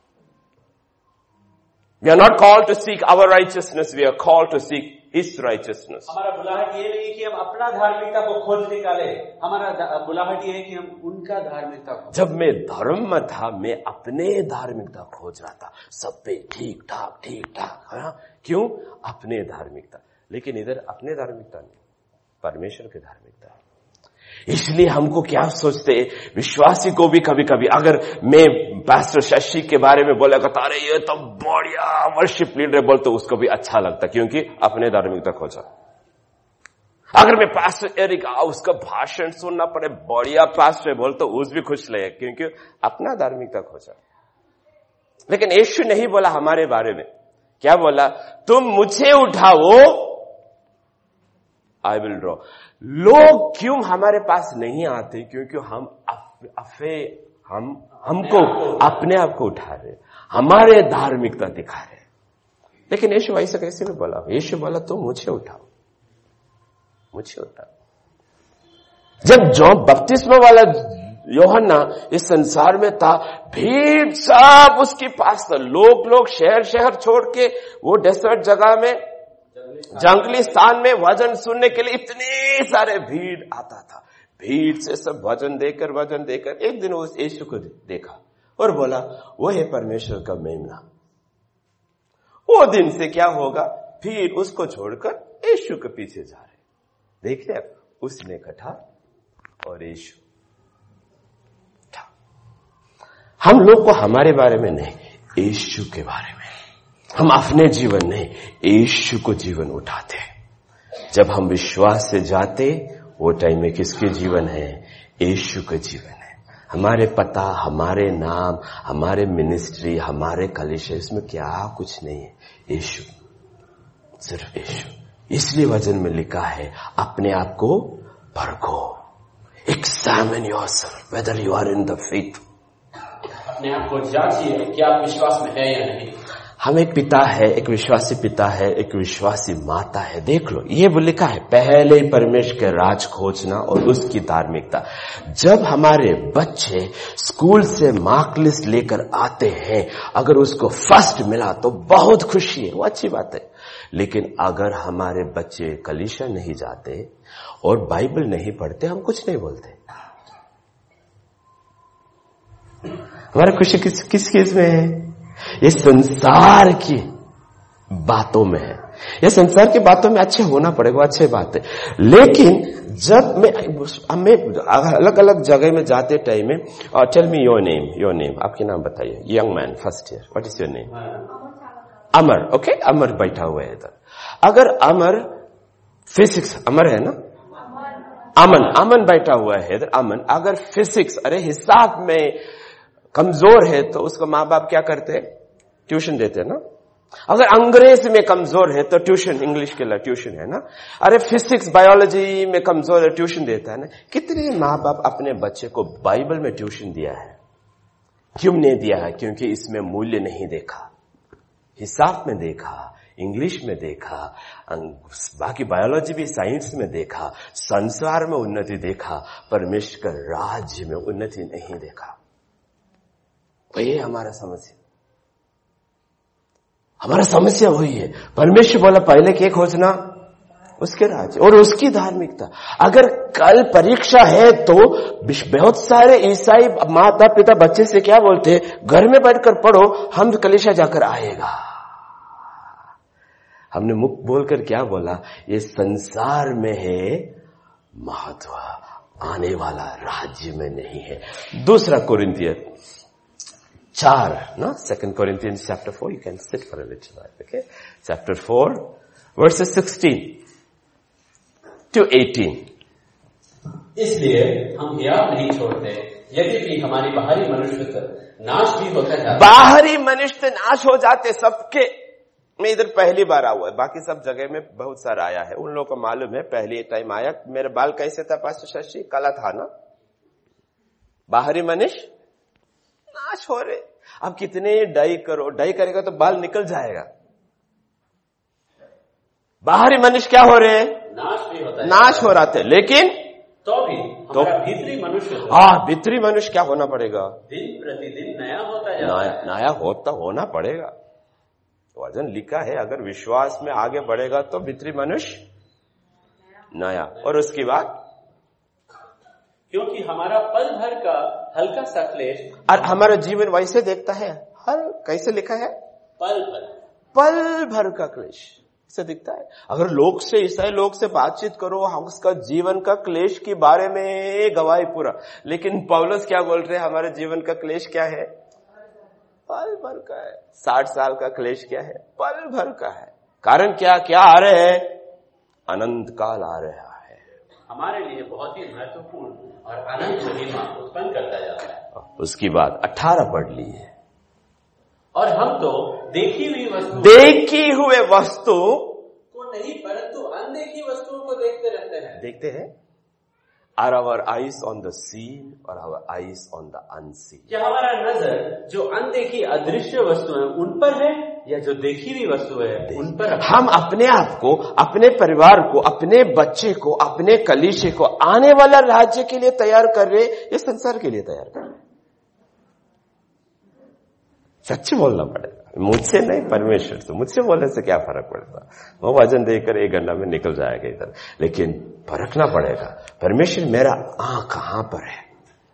We are not called to seek our righteousness, we are called to seek His righteousness. हमारा बुलाहट ये नहीं कि हम अपना धार्मिकता को खोज निकाले, हमारा बुलाहट ये है कि हम उनका धार्मिकता को। जब मैं धर्म में था, मैं अपने धार्मिकता खोज रहा था, सब पे ठीक ठाक, हाँ? क्यों? अपने धार्मिकता। लेकिन इधर अपने धार्मिकता नहीं, परमेश्वर की धार्मिकता है। इसलिए हमको क्या सोचते, विश्वासी को भी कभी कभी, अगर मैं पास्टर शशि के बारे में बोलेगा, अरे ये तो बढ़िया वर्शिप लीडर बोल, तो उसको भी अच्छा लगता, क्योंकि अपने धार्मिकता खोजा। अगर मैं पास्टर एरिक उसका भाषण सुनना पड़े, बढ़िया पास्टर बोल, तो उस भी खुश लगे, क्योंकि अपना धार्मिकता खोजा। लेकिन यीशु नहीं बोला हमारे बारे में, क्या बोला? तुम मुझे उठाओ, आई विल ड्रॉ। लोग क्यों हमारे पास नहीं आते? क्योंकि हमको अपने आप को उठा रहे, हमारे धार्मिकता दिखा रहे। लेकिन यीशु ऐसा कैसे नहीं बोला? यीशु बोला तुम मुझे उठाओ। जब जॉन बपतिस्मा वाला यूहन्ना इस संसार में था, भीड़ सब उसके पास था। लोग शहर छोड़ के वो डेजर्ट जगह में, जंगली स्थान में वचन सुनने के लिए इतने सारे भीड़ आता था। भीड़ से सब वचन देकर एक दिन उस यीशु को देखा और बोला, वो है परमेश्वर का मेमना। वो दिन से क्या होगा? फिर उसको छोड़कर यीशु के पीछे जा रहे। देखिए, उसने कथा और यीशु। हम लोग को हमारे बारे में नहीं, यीशु के बारे में, हम अपने जीवन नहीं, यीशु को जीवन उठाते। जब हम विश्वास से जाते, वो टाइम में किसके जीवन है? यीशु का जीवन है। हमारे पता, हमारे नाम, हमारे मिनिस्ट्री, हमारे कलीसिया, इसमें क्या कुछ नहीं है, यीशु, सिर्फ यीशु। इसलिए वचन में लिखा है, अपने आप को परखो, examine yourself whether you are in the faith। अपने आप को जांचिए कि आप विश्वास में है या नहीं। हम एक पिता है, एक विश्वासी पिता है, एक विश्वासी माता है। देख लो, ये वो लिखा है, पहले परमेश्वर के राज खोजना और उसकी धार्मिकता। जब हमारे बच्चे स्कूल से मार्क लिस्ट लेकर आते हैं, अगर उसको फर्स्ट मिला तो बहुत खुशी है, वो अच्छी बात है। लेकिन अगर हमारे बच्चे कलीसिया नहीं जाते और बाइबल नहीं पढ़ते, हम कुछ नहीं बोलते। हमारी खुशी किस चीज में है? ये संसार की बातों में है। ये संसार की बातों में अच्छे होना पड़ेगा, अच्छी बात है। लेकिन जब मैं अलग अलग जगह में जाते टाइम में, टेल मी योर नेम, आपके नाम बताइए। Young man, first year, what is your name? Amar. Okay, Amar बैठा हुआ है इधर। अगर अमर फिजिक्स, अमर है ना, अमन बैठा हुआ है इधर। अमन अगर फिजिक्स, अरे हिसाब में कमजोर है, तो उसको माँ बाप क्या करते हैं? ट्यूशन देते हैं ना। अगर अंग्रेजी में कमजोर है तो ट्यूशन, इंग्लिश के लिए ट्यूशन है ना। अरे फिजिक्स बायोलॉजी में कमजोर है, ट्यूशन देता है ना। कितने माँ बाप अपने बच्चे को बाइबल में ट्यूशन दिया है? क्यों नहीं दिया है? क्योंकि इसमें मूल्य नहीं देखा, हिसाब में देखा, इंग्लिश में देखा, बाकी बायोलॉजी भी साइंस में देखा, संसार में उन्नति देखा, परमेश्वर के राज्य में उन्नति नहीं देखा। वही हमारा समस्या, हमारा समस्या वही है। परमेश्वर बोला पहले क्या खोजना, उसके राज्य और उसकी धार्मिकता। अगर कल परीक्षा है तो बहुत सारे ईसाई माता पिता बच्चे से क्या बोलते हैं, घर में बैठकर पढ़ो, हम कलीसिया जाकर आएगा। हमने मुख बोलकर क्या बोला, ये संसार में है महत्व, आने वाला राज्य में नहीं है। दूसरा कोरिन्थियन 4 ना, 2 Corinthians chapter 4, you can sit for a little while, okay? Chapter 4 verses 16 to 18. इसलिए हम हियाव नहीं छोड़ते, यद्यपि हमारी बाहरी मनुष्य नाश भी होता जाता है। बाहरी मनुष्य नाश हो जाते सबके। मैं इधर पहली बार आया हुआ है, बाकी सब जगह में बहुत सारा आया है। उन लोगों को मालूम है पहली टाइम आया। मेरे बाल कैसे था पास्टर शशि, काला था ना। बाहरी मनुष्य नाश हो रहे। अब कितने डाई करो, डाई करेगा तो बाल निकल जाएगा। बाहरी मनुष्य क्या हो रहे हैं, नाश भी होता है, नाश हो रहा थे। लेकिन तो भी हमारा भीतरी मनुष्य, भीतरी मनुष्य क्या होना पड़ेगा, दिन प्रतिदिन नया होता जाता, नया होना पड़ेगा। वचन लिखा है अगर विश्वास में आगे बढ़ेगा तो भीतरी मनुष्य नया। और उसके बाद क्योंकि हमारा पल भर का हल्का सा क्लेश, और हमारा जीवन वैसे देखता है, हर कैसे लिखा है, पल भर का क्लेश से दिखता है। अगर लोग से, ईसाई लोग से बातचीत करो, हम उसका जीवन का क्लेश के बारे में गवाही पूरा। लेकिन पौलुस क्या बोल रहे हैं, हमारे जीवन का क्लेश क्या है, पल भर का है। 60 साल का क्लेश क्या है, पल भर का है। कारण क्या क्या आ रहे हैं, अनंत काल आ रहा है, हमारे लिए बहुत ही महत्वपूर्ण और अनंत महिमा उत्पन्न करता जाता है। उसकी बात 18 पढ़ ली है। और हम तो देखी हुए वस्तु को नहीं परंतु अनदेखी वस्तुओं को देखते हैं। Are our eyes on the seen or our eyes on the unseen? क्या हमारा नजर जो अनदेखी अदृश्य वस्तु है उन पर है, या जो देखी हुई वस्तु है उन पर? हम अपने आप को, अपने परिवार को, अपने बच्चे को, अपने कलीसिया को आने वाला राज्य के लिए तैयार कर रहे, ये संसार के लिए तैयार कर रहे। सच्च बोलना पड़ेगा, मुझसे नहीं, परमेश्वर से। मुझसे बोलने से क्या फर्क पड़ता, वो वजन देकर 1 घंटा में निकल जाएगा इधर। लेकिन परखना पड़ेगा, परमेश्वर मेरा कहां पर है,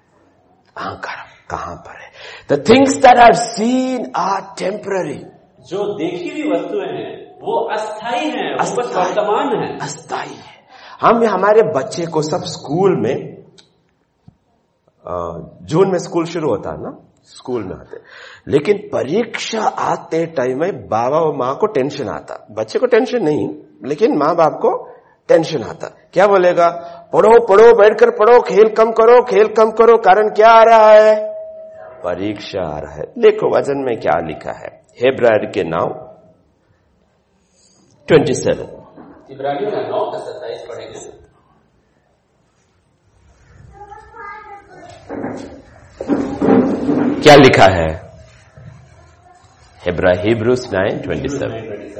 कहां पर है। The things that are seen are temporary. जो देखी हुई वस्तुएं हैं वो अस्थाई हैं, वर्तमान है, अस्थाई है। हम हमारे बच्चे को सब स्कूल में, जून में स्कूल शुरू होता है ना, स्कूल में आते, लेकिन परीक्षा आते टाइम में बाबा और माँ को टेंशन आता। बच्चे को टेंशन नहीं, लेकिन माँ बाप को टेंशन आता। क्या बोलेगा, पढ़ो, बैठकर पढ़ो, खेल कम करो। कारण क्या आ रहा है, परीक्षा आ रहा है। देखो वचन में क्या लिखा है, हेब्रायर के 9:27, इब्रानियों का 9:27 पढ़ेंगे। क्या लिखा है, Hebrews 9:27।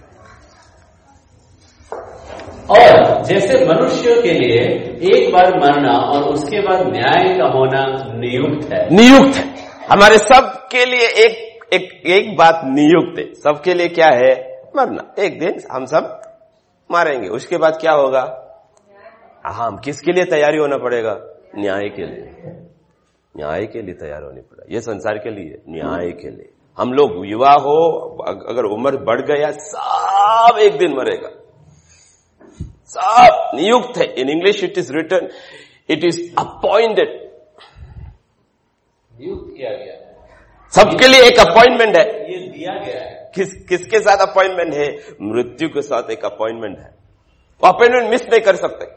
और जैसे मनुष्य के लिए एक बार मरना और उसके बाद न्याय का होना नियुक्त है। हमारे सब के लिए एक बात नियुक्त है। सबके लिए क्या है, मरना। एक दिन हम सब मारेंगे, उसके बाद क्या होगा, हम किसके लिए तैयारी होना पड़ेगा, न्याय के लिए तैयार होनी पड़ेगी। ये संसार के लिए, न्याय के लिए। हम लोग युवा हो, अगर उम्र बढ़ गया, सब एक दिन मरेगा, सब नियुक्त है। In English it is written, it is appointed, नियुक्त किया गया है। सबके लिए एक अपॉइंटमेंट है, ये दिया गया है। किसके साथ अपॉइंटमेंट है, मृत्यु के साथ एक अपॉइंटमेंट है। वो अपॉइंटमेंट मिस नहीं कर सकते।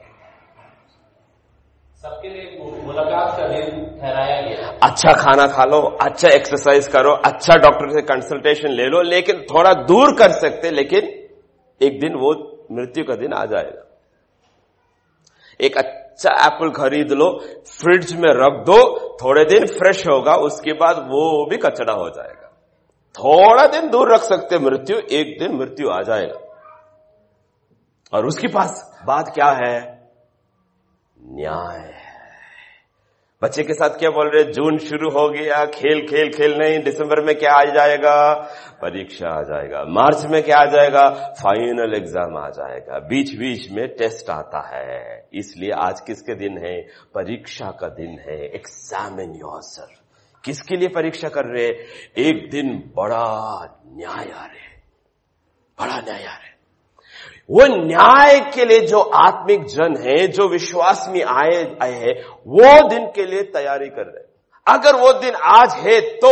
सबके लिए मुलाकात का दिन ठहराया गया। अच्छा खाना खा लो, अच्छा एक्सरसाइज करो, अच्छा डॉक्टर से कंसल्टेशन ले लो, लेकिन थोड़ा दूर कर सकते, लेकिन एक दिन वो मृत्यु का दिन आ जाएगा। एक अच्छा एप्पल खरीद लो, फ्रिज में रख दो, थोड़े दिन फ्रेश होगा, उसके बाद वो भी कचरा हो जाएगा। थोड़ा दिन दूर रख सकते मृत्यु, एक दिन मृत्यु आ जाएगा। और उसके पास बात क्या है, न्याय है। बच्चे के साथ क्या बोल रहे, जून शुरू हो गया, खेल खेल खेल नहीं, दिसंबर में क्या आ जाएगा, परीक्षा आ जाएगा, मार्च में क्या आ जाएगा, फाइनल एग्जाम आ जाएगा, बीच बीच में टेस्ट आता है। इसलिए आज किसके दिन है, परीक्षा का दिन है। Examine yourself. किसके लिए परीक्षा कर रहे, एक दिन बड़ा न्याय आ रहे, बड़ा न्याय आ रहे। वो न्याय के लिए जो आत्मिक जन है, जो विश्वास में आए हैं, वो दिन के लिए तैयारी कर रहे। अगर वो दिन आज है तो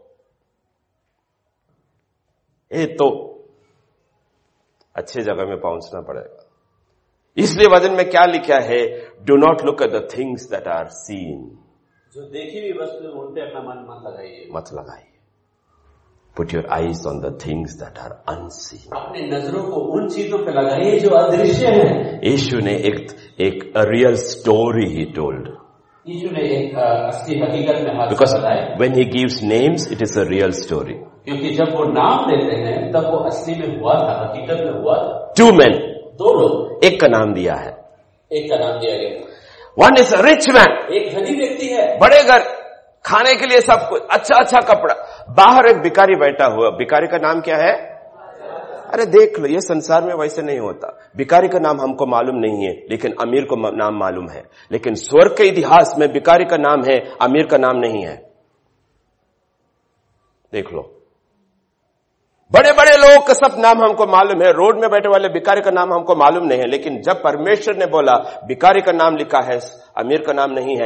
अच्छे जगह में पहुंचना पड़ेगा। इसलिए वचन में क्या लिखा है, do not look at the things that are seen. जो देखी हुई वस्तु उन पे अपना मन मत लगाइए। Put your eyes on the things that are unseen. अपनी नजरों को उन चीजों पे लगाइए जो अदृश्य हैं। यीशु ने एक रियल स्टोरी ही टोल्ड। यीशु ने एक असली हकीकत में हाथ Because बताया। when he gives names, it is a real story. क्योंकि जब वो नाम देते हैं तब वो असली में हुआ था, हकीकत में हुआ था। 2 men, 2 लोग, एक का नाम दिया है। एक का नाम दिया गया। One is a rich man, एक धनी व्यक्ति है, बड़े घर, खाने के लिए सब कुछ, अच्छा अच्छा कपड़ा। बाहर एक भिखारी बैठा हुआ। भिखारी का नाम क्या है, अरे देख लो, ये संसार में वैसे नहीं होता। भिखारी का नाम हमको मालूम नहीं है, लेकिन अमीर को नाम मालूम है। लेकिन स्वर्ग के इतिहास में भिखारी का नाम है, अमीर का नाम नहीं है। देख लो, बड़े बड़े लोग का सब नाम हमको मालूम है, रोड में बैठे वाले भिखारी का नाम हमको मालूम नहीं है। लेकिन जब परमेश्वर ने बोला भिखारी का नाम लिखा है, अमीर का नाम नहीं है।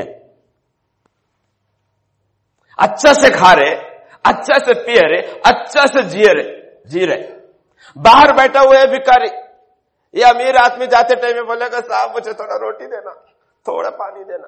अच्छा से खा रहे, अच्छा से पिए रहे, अच्छा से जी रहे। बाहर बैठा हुआ है भिखारी। ये अमीर आदमी जाते टाइम में बोलेगा, साहब मुझे थोड़ा रोटी देना, थोड़ा पानी देना।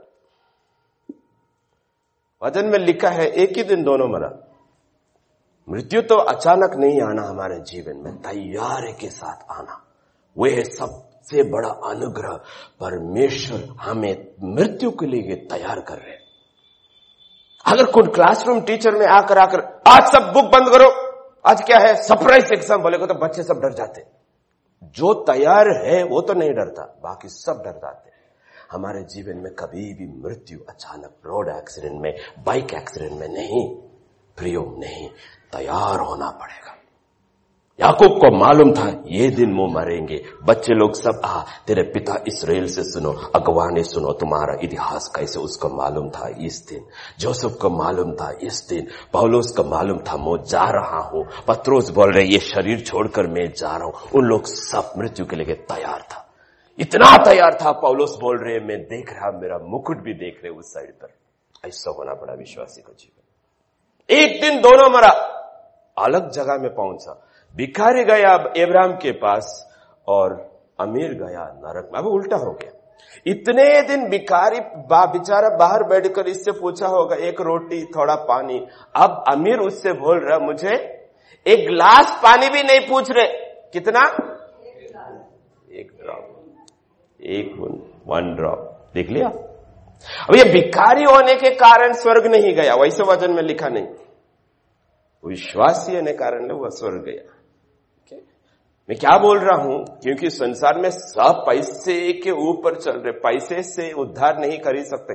वचन में लिखा है एक ही दिन दोनों मरा। मृत्यु तो अचानक नहीं आना हमारे जीवन में, तैयारी के साथ आना। वह है सबसे बड़ा अनुग्रह। परमेश्वर हमें मृत्यु के लिए तैयार कर रहे। अगर कोई क्लासरूम टीचर में आकर आज सब बुक बंद करो, आज क्या है सरप्राइज एग्जाम बोलेगा तो बच्चे सब डर जाते। जो तैयार है वो तो नहीं डरता, बाकी सब डर जाते। हमारे जीवन में कभी भी मृत्यु अचानक रोड एक्सीडेंट में, बाइक एक्सीडेंट में नहीं, प्रियो नहीं, तैयार होना पड़ेगा। याकूब को मालूम था ये दिन वो मरेंगे। बच्चे लोग सब तेरे पिता इस्राएल से सुनो, अगवा ने सुनो तुम्हारा इतिहास कैसे, उसको मालूम था इस दिन। जोसेफ को मालूम था इस दिन। पौलुस को मालूम था मैं जा रहा हूं। पत्रोस बोल रहे ये शरीर छोड़कर मैं जा रहा हूं। उन लोग सब मृत्यु के लिए तैयार था, इतना तैयार था। पौलुस बोल रहे मैं देख रहा, मेरा मुकुट भी देख रहे उस साइड पर। ऐसा होना पड़ा विश्वासी का जीवन। एक दिन दोनों मरा, अलग जगह में पहुंचा। भिखारी गया अब्राहम के पास और अमीर गया नरक में। अब उल्टा हो गया। इतने दिन भिखारी बेचारा बाहर बैठकर इससे पूछा होगा एक रोटी थोड़ा पानी। अब अमीर उससे बोल रहा मुझे एक गिलास पानी भी नहीं पूछ रहे। कितना, एक ड्रॉप, वन ड्रॉप। देख लिया। अब ये भिखारी होने के कारण स्वर्ग नहीं गया, वैसे वचन में लिखा नहीं। विश्वासी होने कारण वह स्वर्ग गया। मैं क्या बोल रहा हूं, क्योंकि संसार में सब पैसे के ऊपर चल रहे। पैसे से उद्धार नहीं खरीद सकते।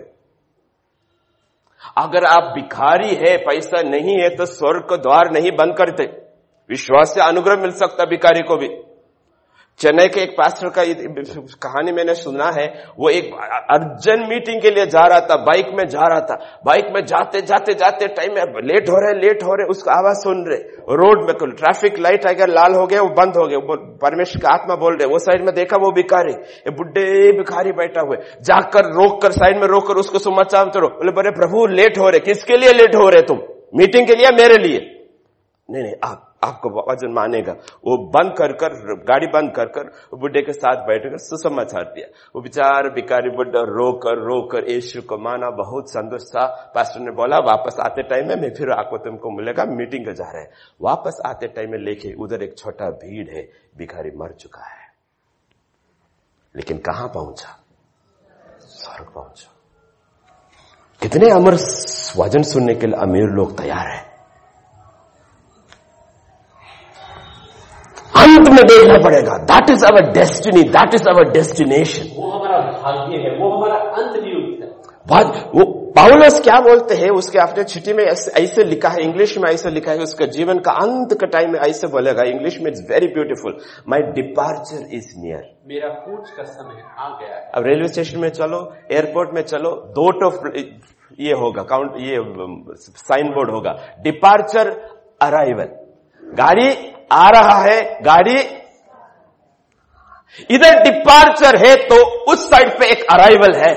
अगर आप भिखारी है, पैसा नहीं है, तो स्वर्ग का द्वार नहीं बंद करते। विश्वास से अनुग्रह मिल सकता भिखारी को भी। चेन्नई के एक पास्टर का कहानी मैंने सुना है। वो एक अर्जेंट मीटिंग के लिए जा रहा था, बाइक में जा रहा था। बाइक में जाते जाते जाते टाइम में लेट हो रहे, उसका आवाज सुन रहे। रोड में ट्रैफिक लाइट अगर लाल हो गया, वो बंद हो गया। परमेश्वर का आत्मा बोल रहे। वो साइड में देखा, वो भिखारी, ये बुड्ढे भिखारी बैठा हुए। जाकर रोककर, साइड में रोककर उसको समाचार करो। बोले बड़े प्रभु लेट हो रहे। किसके लिए लेट हो रहे तुम? मीटिंग के लिए, मेरे लिए? नहीं, आपको वचन मानेगा। वो बंद कर गाड़ी बंद कर बुड्ढे के साथ बैठकर सुसमाचार दिया। वो बेचारा भिखारी बुड्ढा रोकर यीशु को माना, बहुत संतुष्ट था। पास्टर ने बोला वापस आते टाइम में मैं फिर आपको तुमको मिलेगा, मीटिंग का जा रहे हैं। वापस आते टाइम में लेके उधर एक छोटा भीड़ है, भिखारी मर चुका है। लेकिन कहां पहुंचा? स्वर्ग पहुंचा। कितने अमर वचन सुनने के लिए अमीर लोग तैयार है। अंत में देखना पड़ेगा। That is our destiny, that is our destination. वो हमारा भाग्य है, वो हमारा अंत नियुक्त है। बाद वो पौलुस क्या बोलते हैं, उसके अपने चिट्ठी में ऐसे लिखा है, इंग्लिश में ऐसे लिखा है, उसका जीवन का अंत का टाइम में ऐसे बोलेगा, इंग्लिश में it's very beautiful, my departure is near, मेरा कूच का समय आ गया है। अब रेलवे स्टेशन में चलो, एयरपोर्ट में चलो, ये होगा काउंट, ये साइन बोर्ड होगा, डिपार्चर अराइवल, गाड़ी आ रहा है, गाड़ी इधर डिपार्चर है तो उस साइड पे एक अराइवल है।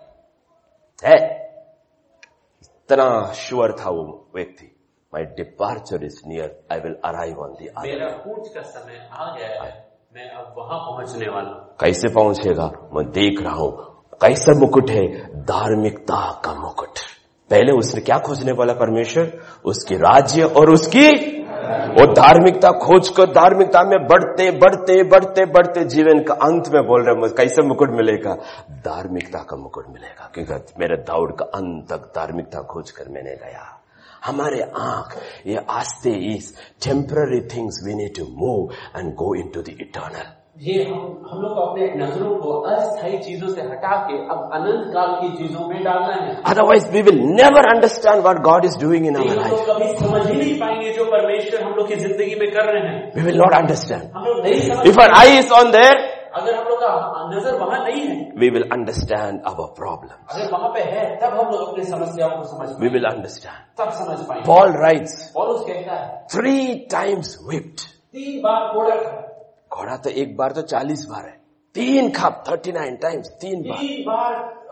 इतना श्योर था वो व्यक्ति, my departure is near, I will arrive on the other. मेरा कूच का समय आ गया है, मैं अब वहां पहुंचने वाला हूं। कैसे पहुंचेगा, मैं देख रहा हूं कैसा मुकुट है, धार्मिकता का मुकुट। पहले उसने क्या खोजने वाला परमेश्वर, उसकी राज्य और उसकी वो धार्मिकता खोजकर धार्मिकता में बढ़ते बढ़ते बढ़ते बढ़ते जीवन का अंत में बोल रहे कैसे मुकुट मिलेगा, धार्मिकता का मुकुट मिलेगा, क्योंकि मेरे दौड़ का अंत तक धार्मिकता खोजकर मैंने गया। हमारे आंख ये आस्ते इस temporary things we need to move and go into the eternal. ये हम लोग को अपने नजरों को अस्थायी चीजों से हटा के अब अनंत काल की चीजों में डालना है। Otherwise we will never understand what God is doing in our life. हम लोग कभी समझ ही नहीं पाएंगे जो परमेश्वर हम लोग की जिंदगी में कर रहे हैं। We will not understand. हम लोग नहीं समझ। If our eye is on there, अगर हम लोग का नजर वहां नहीं है, we will understand our problems. अगर वहां पे है तब हम लोग अपनी समस्याओं को समझ We will understand. तब समझ पाएंगे। Paul writes, पौलुस कहता है 3 times whipped. 3 बार घोड़ा खाया। घोड़ा तो एक बार तो 40 बार है, 3 कप 39 times, 3 बार। 3 बार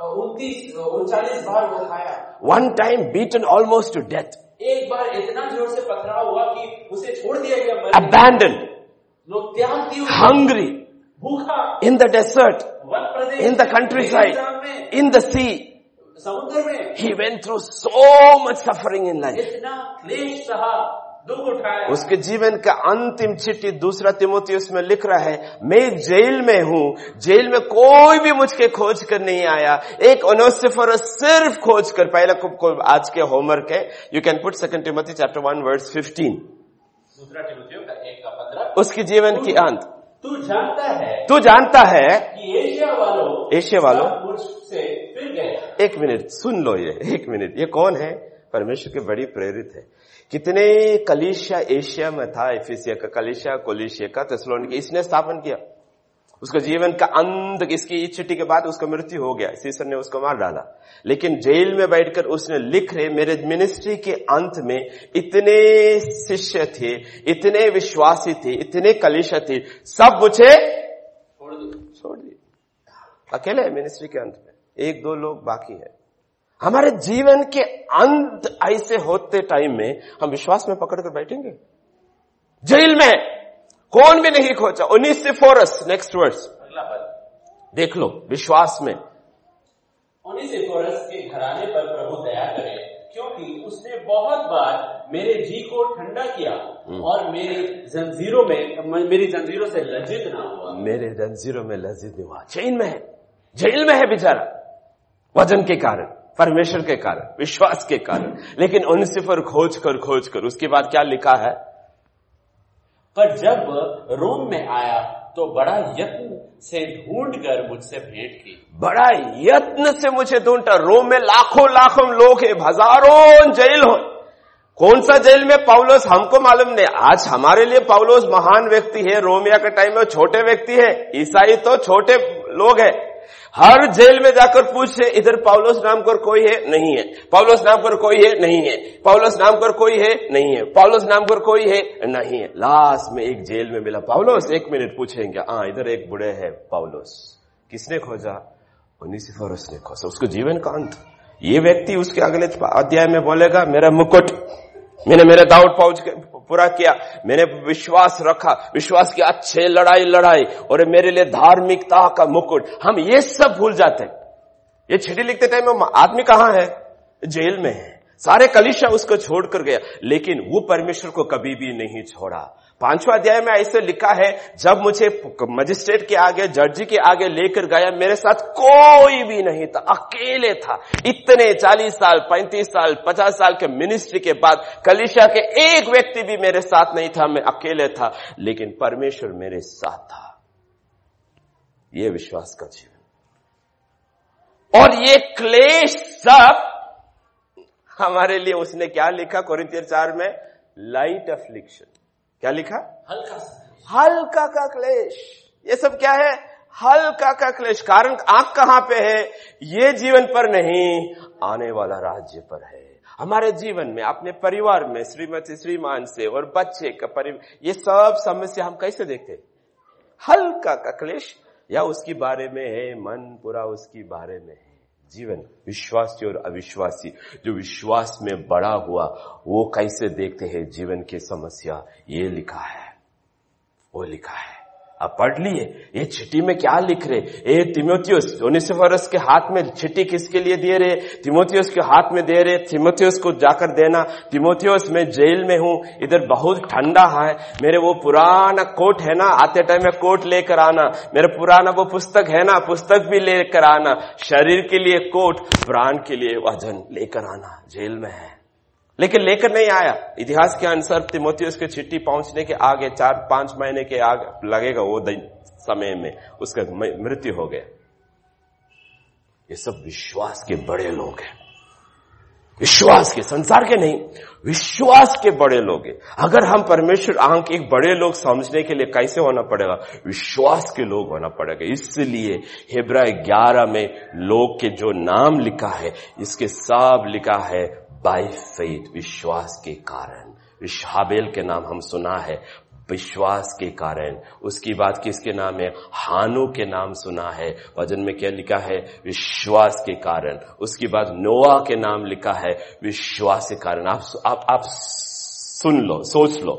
39 बार वो खाया। 1 time beaten almost to death. एक बार इतना जोर से पथराव हुआ कि उसे छोड़ दिया गया, Abandoned. लोग त्याग दिए, Hungry. भूखा, in the desert, वन प्रदेश, in the countryside, in the sea. समुद्र में He went through so much suffering in life. इतना क्लेश सहा, दुख उठाया। उसके जीवन का अंतिम चिट्ठी 2 तिमोथियुस में लिख रहा है, मैं जेल में हूं, जेल में कोई भी मुझको खोज कर नहीं आया, एक ओनेसिफोरस सिर्फ खोज कर, पहले आज के होमवर्क है, you can put 2 Timothy chapter 1 verse 15, 2 तिमोथियुस का 1 का 15, उसके जीवन की अंत। तू जानता है कि एशिया वालों मुझसे फिर गए। एक मिनट सुन लो, ये 1 मिनट, ये कौन है, परमेश्वर के बड़ी प्रेरित है। कितने कलीसिया एशिया में था, एफिसिया का कलीसिया, कोलिसिया का, थिस्सलुनीके, इसने स्थापन किया। उसका जीवन का अंत, इसकी चिट्ठी के बाद उसका मृत्यु हो गया, सीसर ने उसको मार डाला, लेकिन जेल में बैठकर उसने लिख रहे, मेरे मिनिस्ट्री के अंत में इतने शिष्य थे, इतने विश्वासी थे, इतने कलीसिया थे, सब मुझे छोड़ दिए, अकेले मिनिस्ट्री के अंत में 1-2 लोग बाकी है। हमारे जीवन के अंत ऐसे होते टाइम में हम विश्वास में पकड़ कर बैठेंगे। जेल में कौन भी नहीं खोजा, ओनेसिफोरस, नेक्स्ट वर्ड्स अगला पद देख लो, विश्वास में। ओनेसिफोरस के घराने पर प्रभु दया करे, क्योंकि उसने बहुत बार मेरे जी को ठंडा किया और मेरी जंजीरों से लज्जित ना हुआ। मेरे जंजीरों में लज्जित नहीं हुआ। जेल में है बेचारा, वजन के कारण, परमेश्वर के कारण, विश्वास के कारण, लेकिन ओनेसिफोर खोज कर उसके बाद क्या लिखा है, पर जब रोम में आया तो बड़ा यत्न से ढूंढकर मुझसे भेंट की। बड़ा यत्न से मुझे ढूंढता। रोम में लाखों लोग हैं, हजारों जेल हो। कौन सा जेल में पौलुस, हमको मालूम नहीं। आज हमारे लिए पौलुस महान व्यक्ति है, रोमिया के टाइम में छोटे व्यक्ति है, ईसाई तो छोटे लोग हैं। हर जेल में जाकर पूछे, इधर पौलुस नाम कर कोई है, नहीं है, पौलुस नाम कर कोई है, नहीं है, पौलुस नाम कर कोई है, नहीं है, पौलुस नाम कर कोई है, नहीं है। लास्ट में एक जेल में मिला पौलुस, 1 मिनट पूछेंगे, इधर एक बुढ़े है पौलुस। किसने खोजा? ओनेसिफोरस ने खोजा। उसको जीवन का अंत। ये व्यक्ति उसके अगले अध्याय में बोलेगा, मेरा मुकुट, मैंने मेरे दाऊद पहुंच पूरा किया, मैंने विश्वास रखा, विश्वास की अच्छे लड़ाई और मेरे लिए धार्मिकता का मुकुट। हम ये सब भूल जाते हैं। ये चिट्ठी लिखते टाइम आदमी कहां है? जेल में है। सारे कलीसिया उसको छोड़कर गया, लेकिन वो परमेश्वर को कभी भी नहीं छोड़ा। 5वां अध्याय में ऐसे लिखा है, जब मुझे मजिस्ट्रेट के आगे, जज के आगे लेकर गया, मेरे साथ कोई भी नहीं था, अकेले था। इतने 40 साल, 35 साल, 50 साल के मिनिस्ट्री के बाद कलीसिया के एक व्यक्ति भी मेरे साथ नहीं था, मैं अकेले था, लेकिन परमेश्वर मेरे साथ था। ये विश्वास का जीवन। और ये क्लेश सब हमारे लिए उसने क्या लिखा कोरिन्थियर 4 में? Light affliction. क्या लिखा? हल्का का क्लेश। ये सब क्या है? हल्का का क्लेश। कारण आंख कहां पे है? ये जीवन पर नहीं, आने वाला राज्य पर है। हमारे जीवन में, अपने परिवार में, श्रीमती श्रीमान से और बच्चे का परिवार, ये सब समस्या हम कैसे देखते हैं? हल्का का क्लेश, या उसके बारे में है, मन पूरा उसके बारे में है। जीवन विश्वासी और अविश्वासी, जो विश्वास में बड़ा हुआ वो कैसे देखते हैं जीवन की समस्या? ये लिखा है, वो लिखा है। अब पढ़ लिए ये चिट्ठी में क्या लिख रहे? ए तिमोथियस, ओनेसिफोरस के हाथ में चिट्ठी किसके लिए दे रहे? तिमोथियस के हाथ में दे रहे। तिमोथियस को जाकर देना, तिमोथियस मैं जेल में हूं, इधर बहुत ठंडा है, मेरे वो पुराना कोट है ना, आते टाइम में कोट लेकर आना, मेरा पुराना वो पुस्तक है ना, पुस्तक भी लेकर आना, शरीर के लिए कोट, प्राण के लिए वजन लेकर आना, जेल में है। लेकिन लेकर नहीं आया। इतिहास के अनुसार तिमोथियस के चिट्ठी पहुंचने के आगे 4-5 महीने के आगे लगेगा, वो समय में उसका मृत्यु हो गया। ये सब विश्वास के बड़े लोग हैं, विश्वास के, संसार के नहीं, विश्वास के बड़े लोग हैं। अगर हम परमेश्वर आंख एक बड़े लोग समझने के लिए कैसे होना पड़ेगा? विश्वास के लोग होना पड़ेगा। इसलिए इब्रानी 11 में लोग के जो नाम लिखा है, इसके सब लिखा है बाय फेथ, विश्वास के कारण। हाबेल के नाम हम सुना है, विश्वास के कारण। उसकी बात किसके नाम है? हानो के नाम सुना है। वचन में क्या लिखा है? विश्वास के कारण। उसकी बाद नोआ के नाम लिखा है, विश्वास के कारण। आप सुन लो, सोच लो,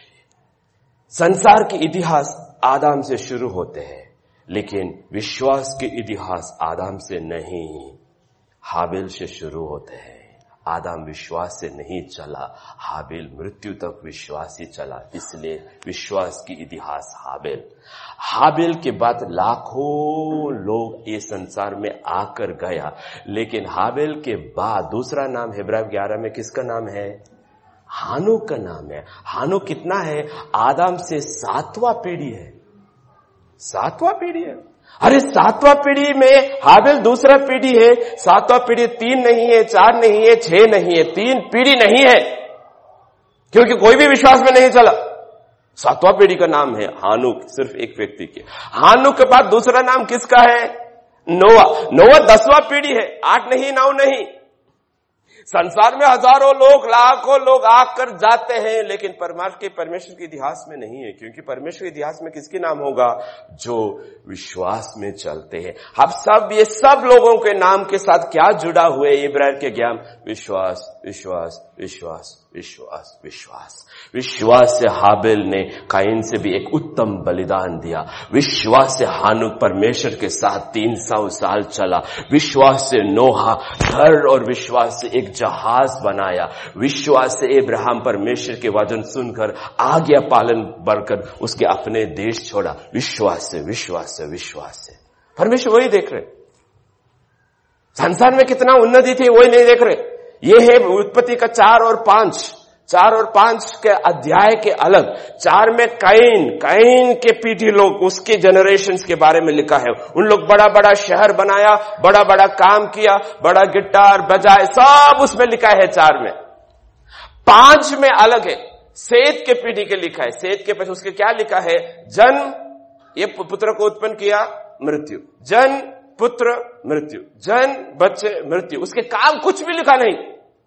संसार के इतिहास आदम से शुरू होते हैं, लेकिन विश्वास के इतिहास आदम से नहीं, हाबेल से शुरू होते हैं। आदम विश्वास से नहीं चला, हाबेल मृत्यु तक विश्वास ही चला। इसलिए विश्वास की इतिहास हाबेल। हाबेल के बाद लाखों लोग ये संसार में आकर गया, लेकिन हाबेल के बाद दूसरा नाम इब्रानी 11 में किसका नाम है? हानोक का नाम है। हानोक कितना है? आदम से 7वां पीढ़ी है, 7वां पीढ़ी है। अरे 7वां पीढ़ी में हाबेल दूसरा पीढ़ी है। 7वां पीढ़ी 3 नहीं है, 4 नहीं है, 6 नहीं है, 3 पीढ़ी नहीं है, क्योंकि कोई भी विश्वास में नहीं चला। 7वां पीढ़ी का नाम है हानोक, सिर्फ एक व्यक्ति के। हानोक के बाद दूसरा नाम किसका है? नोआ। नोआ 10वां पीढ़ी है, 8 नहीं, 9 नहीं। संसार में हजारों लोग, लाखों लोग आकर जाते हैं, लेकिन परमेश्वर के इतिहास में नहीं है, क्योंकि परमेश्वर के इतिहास में किसके नाम होगा? जो विश्वास में चलते हैं। अब सब, ये सब लोगों के नाम के साथ क्या जुड़ा हुआ है इब्रानी के ज्ञान? विश्वास, विश्वास, विश्वास, विश्वास, विश्वास। विश्वास से हाबेल ने काइन से भी एक उत्तम बलिदान दिया। विश्वास से हानोक परमेश्वर के साथ 300 साल चला। विश्वास से नोहा घर और विश्वास से एक जहाज बनाया। विश्वास से अब्राहम परमेश्वर के वचन सुनकर आज्ञा पालन बढ़कर उसके अपने देश छोड़ा। विश्वास से, विश्वास से, विश्वास से। परमेश्वर वही देख रहे, संसार में कितना उन्नति थी वही नहीं देख रहे। ये है उत्पत्ति का 4 और 5 के अध्याय के अलग। 4 में काइन के पीढ़ी लोग, उसके जनरेशंस के बारे में लिखा है। उन लोग बड़ा बड़ा शहर बनाया, बड़ा बड़ा काम किया, बड़ा गिटार बजाए, सब उसमें लिखा है 4 में। 5 में अलग है, सेत के पीढ़ी के लिखा है। सेत के पास उसके क्या लिखा है? जन्म, ये पुत्र को उत्पन्न किया, मृत्यु, जन्म, पुत्र, मृत्यु, जन्म, बच्चे, मृत्यु। उसके काम कुछ भी लिखा नहीं।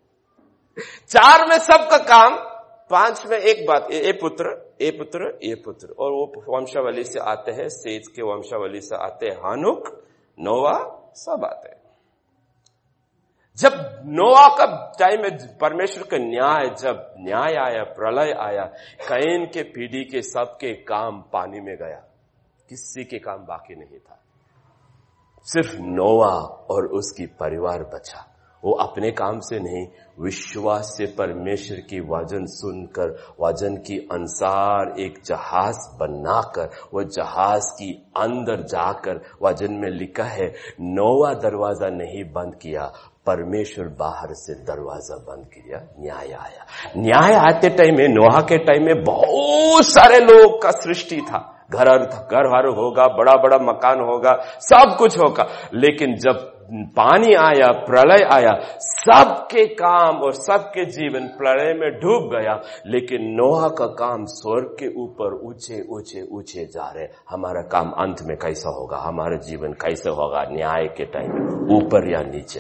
4 में सबका काम, 5 में एक बात, ये पुत्र, ये पुत्र, ये पुत्र। और वो वंशावली से आते हैं, सेत के वंशावली से आते हैं हानोक, नोआ, सब आते हैं। जब नोआ का टाइम में परमेश्वर का न्याय, जब न्याय आया, प्रलय आया, कैन के पीढ़ी के सबके काम पानी में गया, किसी के काम बाकी नहीं था। सिर्फ नोआ और उसकी परिवार बचा। वो अपने काम से नहीं, विश्वास से परमेश्वर की वचन सुनकर, वचन की अनुसार एक जहाज बनाकर, वो जहाज की अंदर जाकर, वचन में लिखा है नोआ दरवाजा नहीं बंद किया, परमेश्वर बाहर से दरवाजा बंद किया। न्याय आया। न्याय आते टाइम में, नोहा के टाइम में बहुत सारे लोग का सृष्टि था। घर होगा, बड़ा बड़ा मकान होगा, सब कुछ होगा। लेकिन जब पानी आया, प्रलय आया, सबके काम और सबके जीवन प्रलय में डूब गया, लेकिन नोहा का काम स्वर्ग के ऊपर ऊंचे ऊंचे ऊंचे जा रहे। हमारा काम अंत में कैसा होगा, हमारा जीवन कैसे होगा न्याय के टाइम में, ऊपर या नीचे,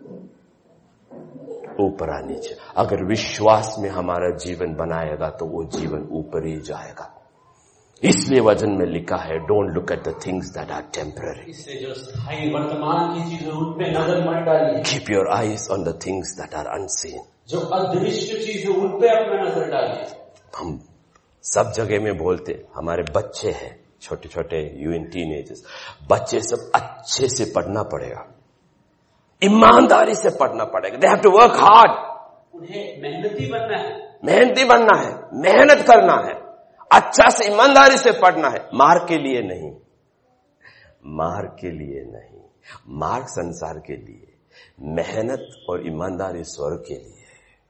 ऊपर या नीचे। अगर विश्वास में हमारा जीवन बनाएगा तो वो जीवन ऊपर ही जाएगा। इसलिए वचन में लिखा है, don't look at the things that are temporary, इससे जो स्थायी वर्तमान की चीजें उन पे नजर मत डालिए। Keep your eyes on the things that are unseen, जो अदृश्य चीजें उन पे अपना नजर डालिए। हम सब जगह में बोलते, हमारे बच्चे हैं छोटे छोटे, यू इन टीनेजर्स, बच्चे सब अच्छे से पढ़ना पड़ेगा, ईमानदारी से पढ़ना पड़ेगा। They have to work hard, उन्हें मेहनती बनना है, मेहनती बनना है, मेहनत करना है, अच्छा से ईमानदारी से पढ़ना है। मार के लिए नहीं, मार के लिए नहीं, मार्ग संसार के लिए, मेहनत और ईमानदारी स्वर्ग के लिए।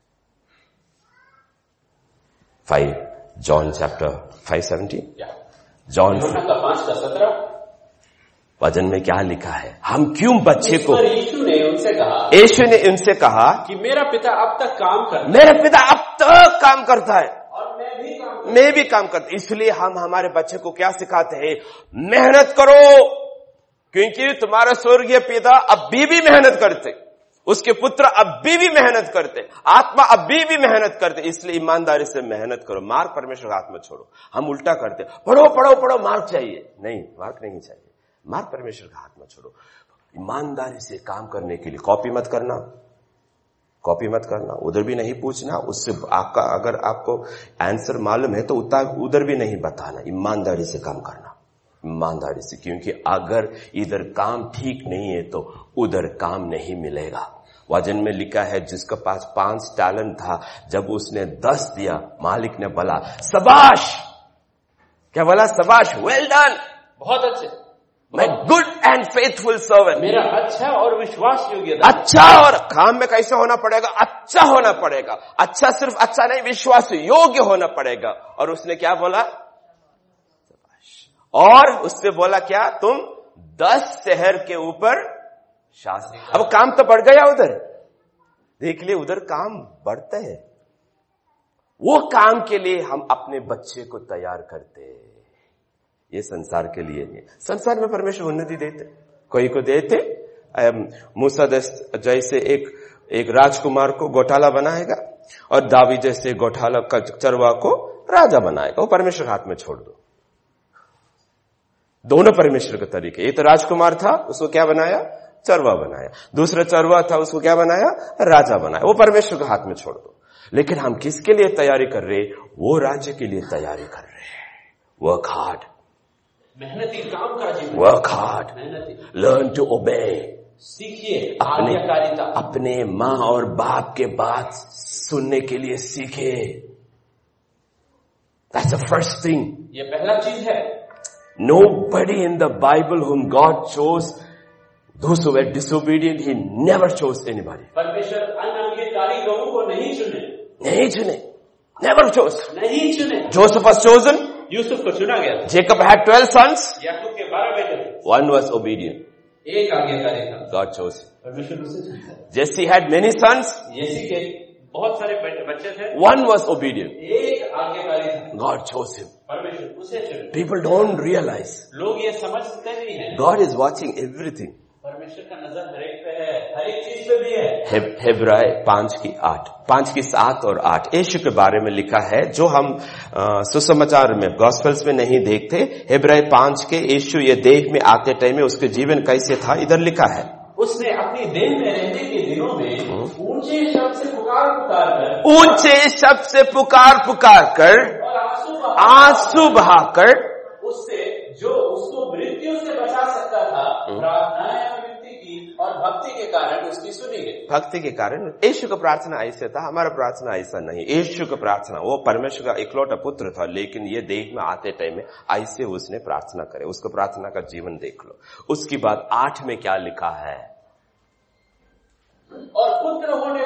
5 जॉन चैप्टर 5:17, जॉन 5:17 वचन में क्या लिखा है? हम क्यों बच्चे को, यीशु ने उनसे कहा कि मेरा पिता अब तक काम करता है, मेरा पिता अब तक काम करता है और मैं भी काम करता। इसलिए हम हमारे बच्चे को क्या सिखाते हैं? मेहनत करो, क्योंकि तुम्हारा स्वर्गीय पिता अभी भी मेहनत करते, उसके पुत्र अभी भी मेहनत करते, आत्मा अभी भी मेहनत करते। इसलिए ईमानदारी से मेहनत करो। मार्ग परमेश्वर का हाथ में छोड़ो। हम उल्टा करते, पढ़ो पढ़ो पढ़ो, मार्ग चाहिए। नहीं, मार्ग नहीं चाहिए, मार्ग परमेश्वर का हाथ में छोड़ो। ईमानदारी से काम करने के लिए कॉपी मत करना, कॉपी मत करना, उधर भी नहीं पूछना, उससे आपका अगर आपको आंसर मालूम है तो उधर भी नहीं बताना। ईमानदारी से काम करना, ईमानदारी से, क्योंकि अगर इधर काम ठीक नहीं है तो उधर काम नहीं मिलेगा। वचन में लिखा है, जिसके पास 5 टैलेंट था, जब उसने 10 दिया, मालिक ने बोला शाबाश, क्या बोला? शाबाश, वेल डन, बहुत अच्छे, my good and faithful servant, मेरा अच्छा और विश्वास योग्य। अच्छा, और काम में कैसे होना पड़ेगा? अच्छा होना पड़ेगा। अच्छा सिर्फ अच्छा नहीं, विश्वास योग्य होना पड़ेगा। और उसने क्या बोला? और उससे बोला क्या? तुम 10 शहर के ऊपर शासन। अब काम तो बढ़ गया उधर, देख लिए उधर काम बढ़ते हैं। वो काम के लिए हम अपने बच्चे को तैयार करते हैं। ये संसार के लिए नहीं, संसार में परमेश्वर उन्नति देते, कोई को देते। मूसा जैसे एक राजकुमार को घोटाला बनाएगा, और दावी जैसे घोटाला चरवा को राजा बनाएगा। वो परमेश्वर हाथ में छोड़ दो। दोनों परमेश्वर के तरीके। एक तो राजकुमार था, उसको क्या बनाया? चरवा बनाया। दूसरा चरवा था, उसको क्या बनाया? राजा बनाया। वो परमेश्वर के हाथ में छोड़ दो। लेकिन हम किसके लिए तैयारी कर रहे? वो राज्य के लिए तैयारी कर रहे हैं। वर्क हार्ड, मेहनती काम का जीवन, work hard, learn to obey, सीखिए आज्ञाकारिता। अपने माँ और बाप के बात सुनने के लिए सीखे। That's the first thing. ये पहला चीज है। Nobody in the Bible whom God chose, those who were disobedient, He never chose anybody. परमेश्वर अनाज्ञाकारी लोगों को नहीं चुने, नहीं चुने, never chose. नहीं चुने। Joseph was chosen. यूसुफ को चुना गया। Jacob had 12 sons. याकूब के 12 बेटे थे। One was obedient. एक आज्ञाकारी था। God chose. परमेश्वर उसे चुनता है। Jesse had many sons. यसी के बहुत सारे बच्चे थे। One was obedient. एक आज्ञाकारी था। God chose him. परमेश्वर उसे चुना। People don't realize. लोग ये समझते नहीं हैं। God is watching everything. परमेश्वर का नजर हर एक पे है, हर एक चीज पे भी है। हेब्राय 5:7 और 8 यीशु के बारे में लिखा है, जो हम सुसमाचार में, गॉस्पेल्स में नहीं देखते। हेब्राय 5 के यीशु ये देह में आते टाइम में उसके जीवन कैसे था, इधर लिखा है। उसने अपनी देह में रहने के दिनों में ऊंचे शब्द से पुकार कर और आंसू बहाकर उससे जो उसको मृत्यु से बचा सकता था, प्रार्थनाएं विनती की और भक्ति के कारण उसकी सुनी गई। भक्ति के कारण यीशु का प्रार्थना ऐसे था, हमारा प्रार्थना ऐसा नहीं। यीशु का प्रार्थना, वो परमेश्वर का इकलौता पुत्र था, लेकिन ये देह में आते टाइम में ऐसे उसने प्रार्थना करे। उसको प्रार्थना का जीवन देख लो। उसके बाद 8 में क्या लिखा है? और पुत्र होने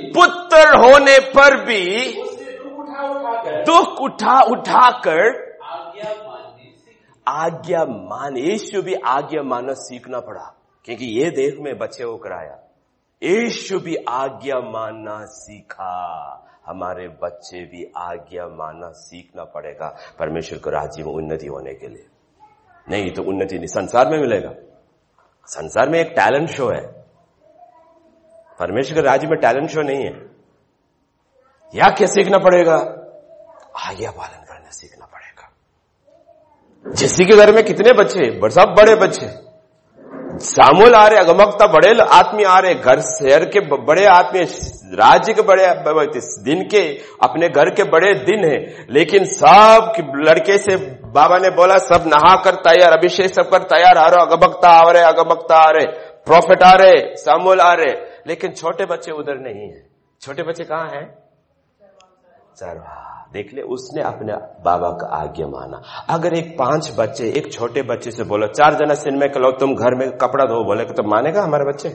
पर भी उसने दुख उठाकर आज्ञा मान। यीशु भी आज्ञा मानना सीखना पड़ा। क्योंकि ये देह में बच्चे को कराया। यीशु भी आज्ञा मानना सीखा, हमारे बच्चे भी आज्ञा मानना सीखना पड़ेगा परमेश्वर को राज्य में उन्नति होने के लिए। नहीं तो उन्नति नहीं संसार में मिलेगा। संसार में एक टैलेंट शो है, परमेश्वर के राज्य में टैलेंट शो नहीं है। या क्या सीखना पड़ेगा? आज्ञा पालन करना सीखना पड़ेगा। जिसी के घर में कितने बच्चे, सब बड़े बच्चे, सामूल आ रहे, अगमवक्ता बड़े आदमी आ रहे, घर शहर के बड़े आदमी, राज्य के बड़े दिन के, अपने घर के बड़े दिन है, लेकिन सब लड़के से बाबा ने बोला सब नहा कर तैयार, अभिषेक सब कर तैयार आ रहे, अगमवक्ता आ रहे, अगमवक्ता आ रहे, प्रॉफिट आ रहे, सामूल आ रहे, लेकिन छोटे बच्चे उधर नहीं है। छोटे बच्चे कहाँ हैं? चरवाहा। देख ले, उसने अपने बाबा का आज्ञा माना। अगर एक 5 बच्चे एक छोटे बच्चे से बोलो 4 जना सिनेमा के लो, तुम घर में कपड़ा धो, बोले तो मानेगा हमारे बच्चे?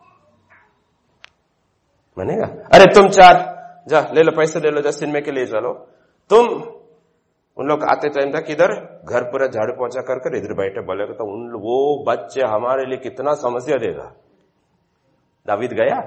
मानेगा? अरे तुम 4 जा ले लो, पैसे ले लो, जा सिनेमा के लिए चलो। तुम उन लोग आते टाइम तक इधर घर पूरा झाड़ू पोंछा कर इधर बैठे, बोलेगा तो वो बच्चे हमारे लिए कितना समस्या देगा। दावीद गया,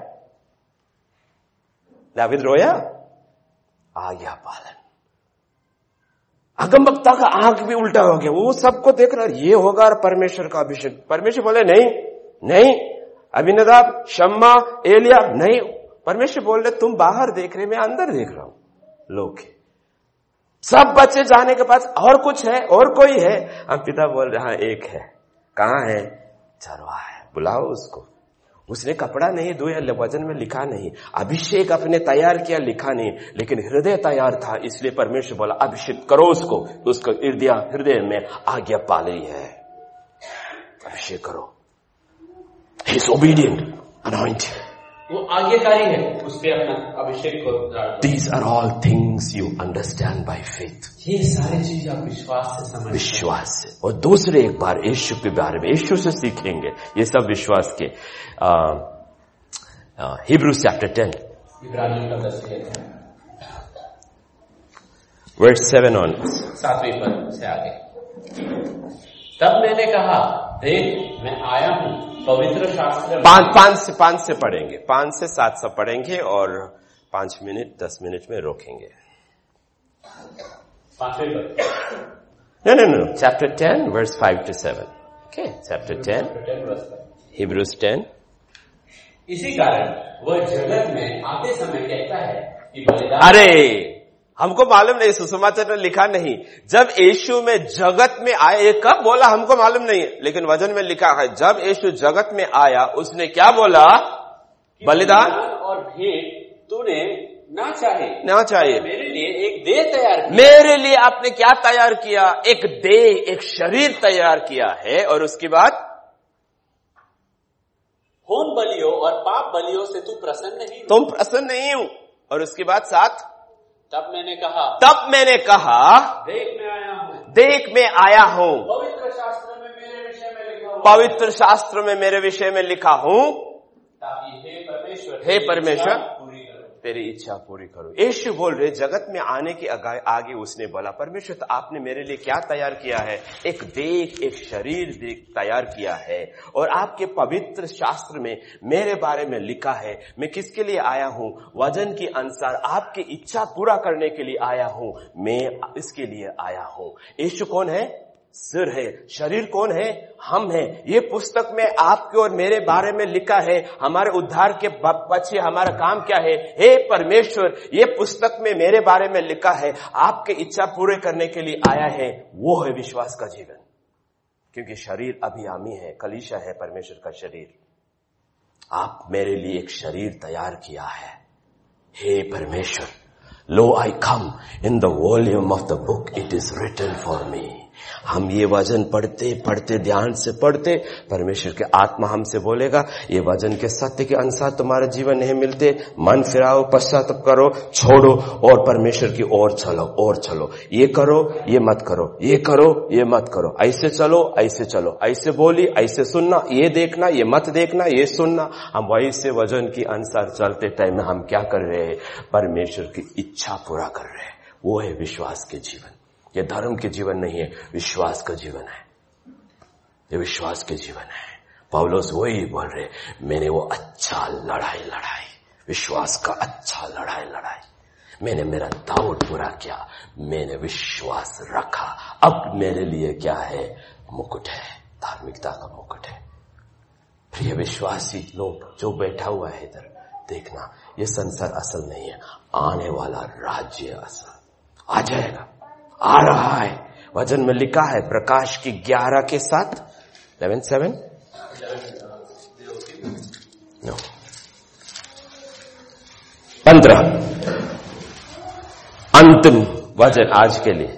दावीद रोया, आज्ञा पालन। अगमवक्ता का आंख भी उल्टा हो गया, वो सबको देख रहा ये होगा परमेश्वर का अभिषेक। परमेश्वर बोले नहीं नहीं, अभिनदाब, शम्मा, एलिया नहीं। परमेश्वर बोल रहे तुम बाहर देख रहे, मैं अंदर देख रहा हूं। लोग सब बच्चे जाने के पास और कुछ है, और कोई है? हम पिता बोल रहे हाँ एक है। कहां है? चरवाहा है, बुलाओ उसको। उसने कपड़ा नहीं धोया, वचन में लिखा नहीं, अभिषेक अपने तैयार किया लिखा नहीं, लेकिन हृदय तैयार था, इसलिए परमेश्वर बोला अभिषेक करो उसको। उसको हृदय में आज्ञा पाली है, अभिषेक करो। ही इज ओबीडिएंट, अनॉइंटेड, वो आज्ञाकारी है, उस पे अपना अभिषेक को। These are all things you understand by faith. ये सारी चीज आप विश्वास से समझते हैं। विश्वास से। और दूसरे एक बार यीशु के बारे में, यीशु से सीखेंगे ये सब विश्वास के। Hebrews chapter 10 verse 7 on 7वें पद से आगे। तब मैंने कहा देख मैं आया हूं पवित्र शास्त्र। 5 से पढ़ेंगे, 5 से 7 सब पढ़ेंगे और 5 मिनट 10 मिनट में रोकेंगे। 5वें पद। No. Chapter 10 verse 5 to 7. Okay, chapter 10 Hebrews 10। इसी कारण वह जगत में आते समय कहता है कि बलिदान। अरे हमको मालूम नहीं, सुसमाचार में लिखा नहीं। जब यीशु में जगत में आया, ये कब बोला हमको मालूम नहीं है, लेकिन वचन में लिखा है जब यीशु जगत में आया उसने क्या बोला? बलिदान और भेंट तूने ना चाहिए, मेरे लिए एक देह तैयार किया। मेरे लिए आपने क्या तैयार किया? एक देह, एक शरीर तैयार किया है। और उसके बाद होम बलियों और पाप बलियों से तू प्रसन्न नहीं, तुम प्रसन्न नहीं हो। और उसके बाद 7 तब मैंने कहा देख मैं आया हूं पवित्र शास्त्र में मेरे विषय में लिखा हूं, पवित्र शास्त्र में मेरे विषय में लिखा हूं, ताकि हे परमेश्वर तेरी इच्छा पूरी करो। यीशु बोल रहे जगत में आने के आगे उसने बोला परमेश्वर तो आपने मेरे लिए क्या तैयार किया है? एक देह, एक शरीर तैयार किया है। और आपके पवित्र शास्त्र में मेरे बारे में लिखा है। मैं किसके लिए आया हूं? वचन के अनुसार आपकी इच्छा पूरा करने के लिए आया हूं। मैं इसके लिए आया हूं। यीशु कौन है? सिर है। शरीर कौन है? हम हैं। ये पुस्तक में आपके और मेरे बारे में लिखा है। हमारे उद्धार के पीछे हमारा काम क्या है? हे परमेश्वर, ये पुस्तक में मेरे बारे में लिखा है, आपके इच्छा पूरे करने के लिए आया है। वो है विश्वास का जीवन। क्योंकि शरीर अभियामी है, कलीसिया है परमेश्वर का शरीर। आप मेरे लिए एक शरीर तैयार किया है। हे परमेश्वर, lo I come in the volume of the book it is written for me. हम ये वचन पढ़ते पढ़ते, ध्यान से पढ़ते, परमेश्वर के आत्मा हमसे बोलेगा ये वचन के सत्य के अनुसार तुम्हारे जीवन नहीं मिलते, मन फिराओ, पश्चाताप करो, छोड़ो और परमेश्वर की ओर चलो, और चलो। ये करो, ये मत करो, ये करो, ये मत करो, ऐसे चलो, ऐसे चलो, ऐसे बोली, ऐसे सुनना, ये देखना, ये मत देखना, ये सुनना। हम वैसे वचन के अनुसार चलते टाइम में हम क्या कर रहे हैं? परमेश्वर की इच्छा पूरा कर रहे हैं। वो है विश्वास के जीवन। ये धर्म के जीवन नहीं है, विश्वास का जीवन है। ये विश्वास के जीवन है। पौलुस वही बोल रहे, मैंने वो अच्छा लड़ाई लड़ाई, विश्वास का अच्छा लड़ाई लड़ाई, मैंने मेरा दाऊद पूरा किया, मैंने विश्वास रखा, अब मेरे लिए क्या है, मुकुट है, धार्मिकता का मुकुट है। प्रिय विश्वासी लोग जो बैठा हुआ है इधर, देखना ये संसार असल नहीं है, आने वाला राज्य असल आ जाएगा, आ रहा है। वचन में लिखा है प्रकाश की 11 के साथ 11:7 नो 15 अंतिम वचन आज के लिए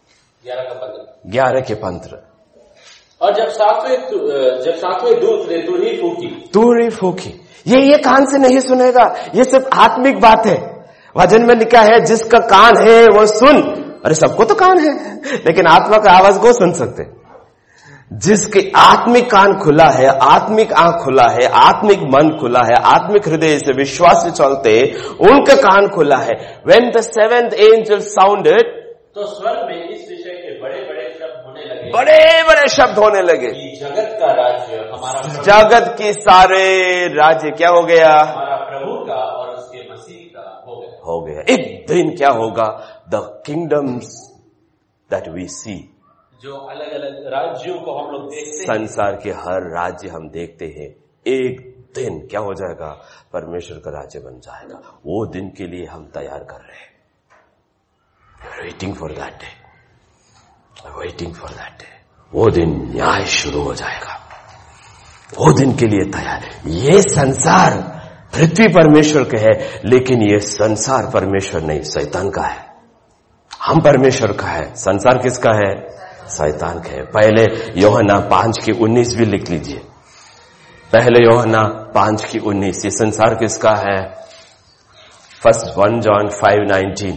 11 के 15। और जब सातवें दूत ने तुरही फूकी। ये कान से नहीं सुनेगा, ये सिर्फ आत्मिक बात है। वचन में लिखा है जिसका कान है वो सुन। अरे सबको तो कान है, लेकिन आत्मा का आवाज को सुन सकते। जिसके आत्मिक कान खुला है, आत्मिक आंख खुला है, आत्मिक मन खुला है, आत्मिक हृदय से विश्वास से चलते, उनका कान खुला है। When the seventh angel sounded, तो स्वर्ग में इस विषय के बड़े बड़े शब्द होने लगे, बड़े बड़े शब्द होने लगे। जगत का राज्य हमारा, जगत की सारे राज्य क्या हो गया, हमारा प्रभु का और उसके मसीह का हो गया। एक दिन क्या होगा, the kingdoms that we see, जो अलग अलग राज्यों को हम लोग देखते हैं, संसार के हर राज्य हम देखते हैं, एक दिन क्या हो जाएगा, परमेश्वर का राज्य बन जाएगा। वो दिन के लिए हम तैयार कर रहे हैं। Waiting for that day, waiting for that day. वो दिन न्याय शुरू हो जाएगा, वो दिन के लिए तैयार। ये संसार, पृथ्वी परमेश्वर का है, लेकिन ये संसार परमेश्वर नहीं, शैतान का है। हम परमेश्वर का है, संसार किसका है, शैतान का है। पहले यूहन्ना 5:19 भी लिख लीजिए। पहले यूहन्ना 5:19, ये संसार किसका है, 1 John 5:19।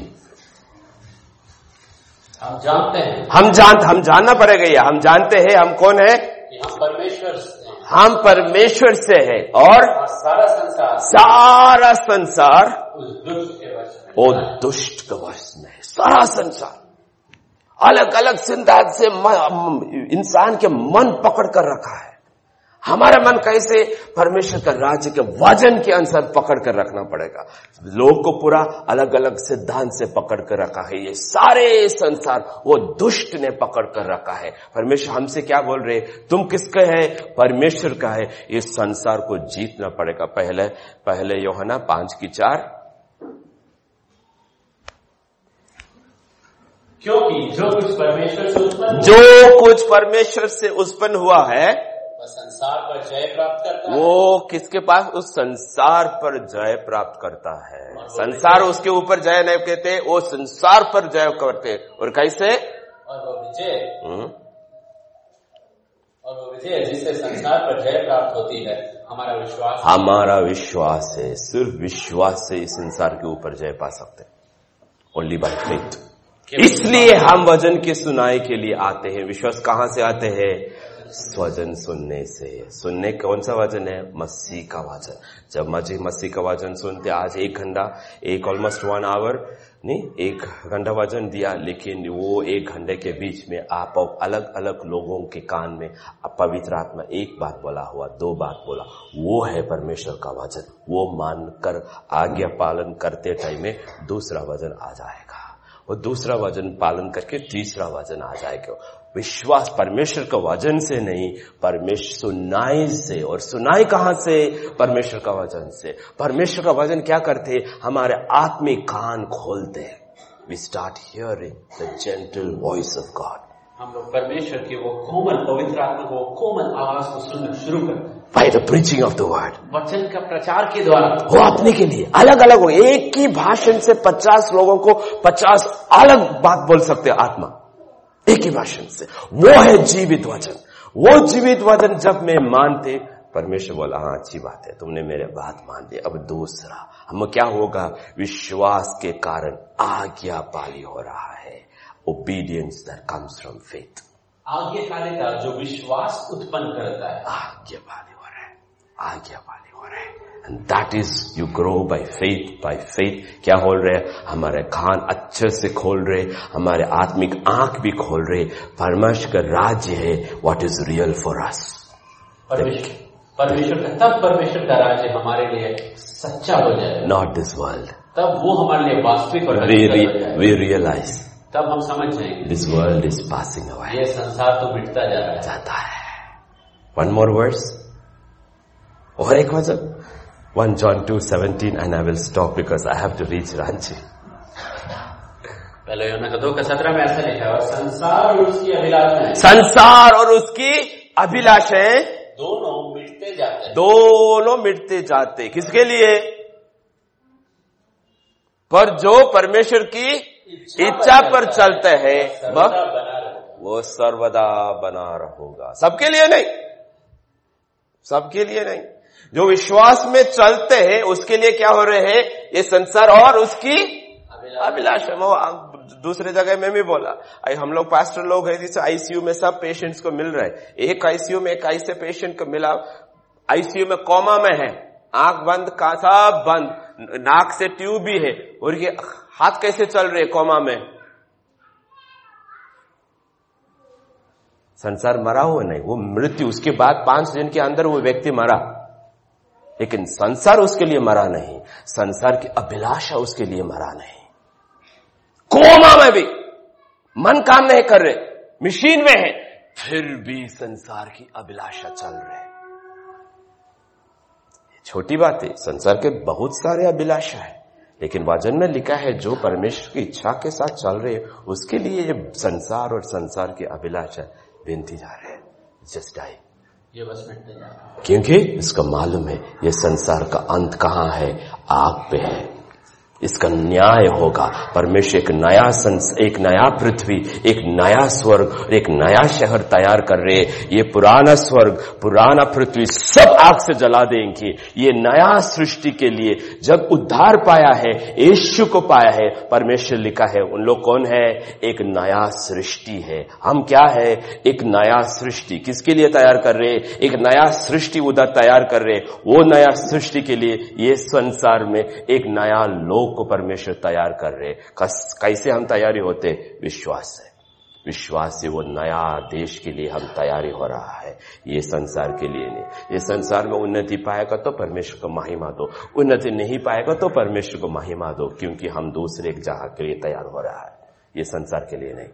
हम जानना पड़ेगा ये, हम जानते हैं हम कौन है, हम परमेश्वर से है, और सारा संसार वो दुष्ट के वश में है। सारा संसार अलग अलग सिद्धांत से इंसान के मन पकड़ कर रखा है। हमारा मन कैसे परमेश्वर का राज्य के वचन के अनुसार पकड़ कर रखना पड़ेगा। लोग को पूरा अलग अलग सिद्धांत से पकड़ कर रखा है। ये सारे संसार वो दुष्ट ने पकड़ कर रखा है। परमेश्वर हमसे क्या बोल रहे, तुम किसके है, परमेश्वर का है। इस संसार को जीतना पड़ेगा। पहले यूहन्ना 5:4, क्योंकि जो कुछ परमेश्वर से उत्पन्न हुआ है वह संसार पर जय प्राप्त करता है। वो किसके पास, उस संसार पर जय प्राप्त करता है। संसार उसके ऊपर जय नहीं कहते, वो संसार पर जय करते। और कैसे, और वो विजय जिससे संसार पर जय प्राप्त होती है हमारा विश्वास है। सिर्फ विश्वास से इस संसार के ऊपर जय पा सकते, ओनली बाय फेथ। इसलिए हम वचन की सुनाई के लिए आते हैं। विश्वास कहां से आते हैं, वचन सुनने से। सुनने कौन सा वचन है, मसीह का वचन। जब मसीह का वचन सुनते, आज 1 घंटा, ऑलमोस्ट 1 आवर नहीं, 1 घंटा वचन दिया, लेकिन वो 1 घंटे के बीच में आप अलग अलग लोगों के कान में पवित्र आत्मा 1 बात बोला हुआ, 2 बात बोला, वो है परमेश्वर का वचन। वो मानकर आज्ञा पालन करते टाइम में दूसरा वचन आ जाएगा। वो दूसरा वचन पालन करके तीसरा वचन आ जाएगा। विश्वास परमेश्वर का वचन से नहीं, परमेश्वर सुनाई से। और सुनाई कहां से, परमेश्वर का वचन से। परमेश्वर का वचन क्या करते, हमारे आत्मिक कान खोलते हैं। We start hearing the gentle voice of God. हम लोग परमेश्वर की वो कोमल पवित्र आत्मा को कोमल आवाज को सुनना शुरू करते हैं। By the preaching of the word, वचन का प्रचार के द्वारा। वो अपने के लिए अलग अलग हो, एक ही भाषण से 50 लोगों को 50 अलग बात बोल सकते हैं आत्मा, एक ही भाषण से। वो है जीवित वचन। वो जीवित वचन जब मैं मानते, परमेश्वर बोला हाँ अच्छी बात है, तुमने मेरे बात मान ली। अब दूसरा हम क्या होगा, विश्वास के कारण आज्ञा पाली हो रहा है। Obedience that comes from faith. आज्ञाकारिता जो विश्वास उत्पन्न करता है, आज्ञा पाली हो रहा है, आज्ञा पाली हो रहा है। And that is you grow by faith. By faith क्या खोल रहे, हमारे कान अच्छे से खोल रहे, हमारे आत्मिक आंख भी खोल रहे। परमेश्वर का राज्य है what is real for us. परमेश्वर का, तब परमेश्वर का राज्य हमारे लिए सच्चा हो जाए। नॉट दिस वर्ल्ड, तब वो हमारे लिए वास्तविक और वी रियलाइज, तब हम समझ जाएंगे this world is passing away, ये संसार तो मिटता जाता है। वन मोर वर्स, और एक वचन, 1 John 2:17, and I will stop because I have to reach Ranchi. पहले यूहन्ना 2:17 में ऐसा लिखा है, और संसार और उसकी अभिलाषाएं, संसार और उसकी अभिलाषाएं दोनों मिटते जाते हैं। दोनों मिटते जाते, किसके लिए? पर जो परमेश्वर की इच्छा पर चलते हैं वो सर्वदा बना रहेगा। सबके लिए नहीं, सबके लिए नहीं। जो विश्वास में चलते हैं उसके लिए क्या हो रहे हैं? ये संसार और उसकी अभिलाषा। वो दूसरे जगह में भी बोला, हम लोग पास्टर लोग हैं, जैसे आईसीयू में सब पेशेंट्स को मिल रहा है। एक आईसीयू में एक ऐसे पेशेंट को मिला, आईसीयू में कोमा में है, आंख बंद, का सब बंद, नाक से ट्यूब भी है, और ये हाथ कैसे चल रहे कोमा में? संसार मरा हुआ नहीं, वो मृत्यु, उसके बाद 5 दिन के अंदर वो व्यक्ति मरा, लेकिन संसार उसके लिए मरा नहीं, संसार की अभिलाषा उसके लिए मरा नहीं। कोमा में भी मन काम नहीं कर रहे, मशीन में है, फिर भी संसार की अभिलाषा चल रहे। छोटी बात है, संसार के बहुत सारे अभिलाषा है, लेकिन वचन में लिखा है जो परमेश्वर की इच्छा के साथ चल रहे उसके लिए ये संसार और संसार की अभिलाषा बिनती जा रहे हैं, जस्ट डाई, ये बस मिटते जा रहा है। क्योंकि इसका मालूम है ये संसार का अंत कहां है? आग पे है। इसका न्याय होगा। परमेश्वर एक नया पृथ्वी, एक नया स्वर्ग, एक नया शहर तैयार कर रहे। ये पुराना स्वर्ग, पुराना पृथ्वी सब आग से जला देंगे। ये नया सृष्टि के लिए जब उद्धार पाया है, यीशु को पाया है, परमेश्वर लिखा है उन लोग कौन है? एक नया सृष्टि है। हम क्या है? एक नया सृष्टि। किसके लिए तैयार कर रहे? एक नया सृष्टि उधर तैयार कर रहे। वो नया सृष्टि के लिए ये संसार में एक नया लोक को परमेश्वर तैयार कर रहे। कैसे हम तैयारी होते? विश्वास से। विश्वास से वो नया देश के लिए हम तैयारी हो रहा है, ये संसार के लिए नहीं। ये संसार में उन्नति पाएगा तो परमेश्वर को महिमा दो, उन्नति नहीं पाएगा तो परमेश्वर को महिमा दो, क्योंकि हम दूसरे एक जगह के लिए तैयार हो रहा है। ये संसार के लिए नहीं,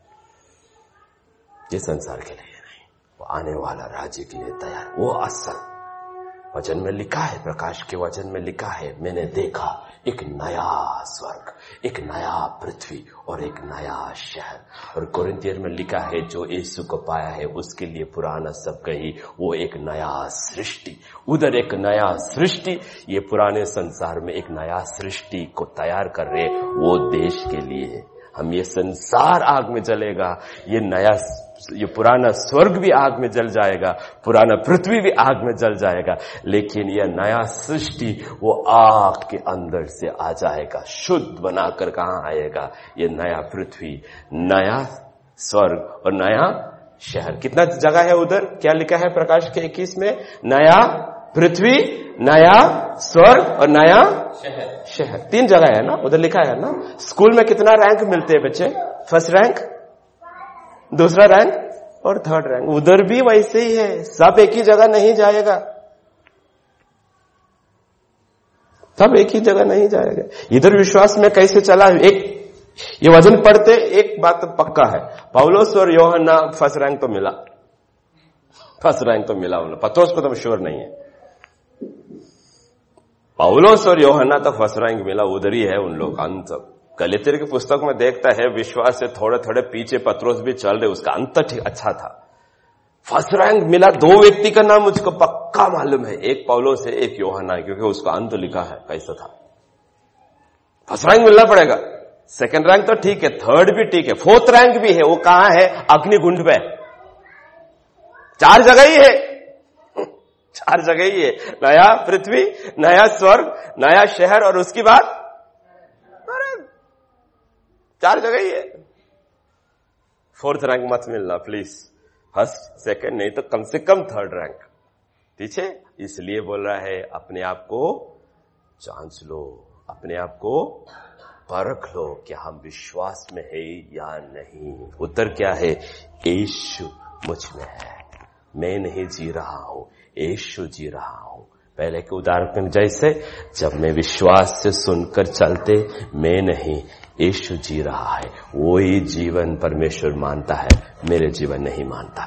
ये संसार के लिए नहीं, वो आने वाला राज्य के लिए तैयार। वो असल वचन में लिखा है, प्रकाश के वचन में लिखा है, मैंने देखा एक नया स्वर्ग, एक नया पृथ्वी और एक नया शहर। और कोरिन्थियर में लिखा है जो यीशु को पाया है उसके लिए पुराना सब कही, वो एक नया सृष्टि। उधर एक नया सृष्टि, ये पुराने संसार में एक नया सृष्टि को तैयार कर रहे, वो देश के लिए। हम ये संसार आग में जलेगा, ये पुराना स्वर्ग भी आग में जल जाएगा, पुराना पृथ्वी भी आग में जल जाएगा, लेकिन यह नया सृष्टि वो आग के अंदर से आ जाएगा, शुद्ध बनाकर कहां आएगा? ये नया पृथ्वी, नया स्वर्ग और नया शहर। कितना जगह है उधर? क्या लिखा है प्रकाश के 21 में? नया पृथ्वी, नया स्वर्ग और नया शहर। 3 जगह है ना, उधर लिखा है ना। स्कूल में कितना रैंक मिलते हैं बच्चे? फर्स्ट रैंक, दूसरा रैंक और थर्ड रैंक। उधर भी वैसे ही है, सब एक ही जगह नहीं जाएगा, सब एक ही जगह नहीं जाएगा। इधर विश्वास में कैसे चला? ये वचन पढ़ते एक बात तो पक्का है, पौलुस और यूहन्ना फर्स्ट रैंक तो मिला, फर्स्ट रैंक तो मिला उन्हें। पत्रोस को तो श्योर नहीं है, पौलुस और यूहन्ना तो फर्स्ट रैंक मिला, उधर ही है उन लोग। अंत गलातियर की पुस्तक में देखता है, विश्वास से थोड़े थोड़े पीछे पत्रोस भी चल रहे, उसका अंत ठीक अच्छा था। फर्स्ट रैंक मिला 2 व्यक्ति का नाम मुझको पक्का मालूम है, एक पौलुस है, एक यूहन्ना, क्योंकि उसका अंत लिखा है कैसा था। फर्स्ट रैंक मिलना पड़ेगा, सेकंड रैंक तो ठीक है, थर्ड भी ठीक है, फोर्थ रैंक भी है। वो कहां है? अग्निकुंड पे। 4 जगह ही है, 4 जगह ही है। नया पृथ्वी, नया स्वर्ग, नया शहर और उसके बाद 4 जगह ही है। फोर्थ रैंक मत मिलना प्लीज, फर्स्ट सेकंड नहीं तो कम से कम थर्ड रैंक, ठीक है? इसलिए बोल रहा है अपने आप को जांच लो, अपने आप को परख लो कि हम विश्वास में है या नहीं। उत्तर क्या है? यीशु मुझ में है, मैं नहीं जी रहा हूं, यीशु जी रहा हूं। पहले के उदाहरण जैसे जब मैं विश्वास से सुनकर चलते, मैं नहीं यीशु जी रहा है, वही जीवन परमेश्वर मानता है, मेरे जीवन नहीं मानता,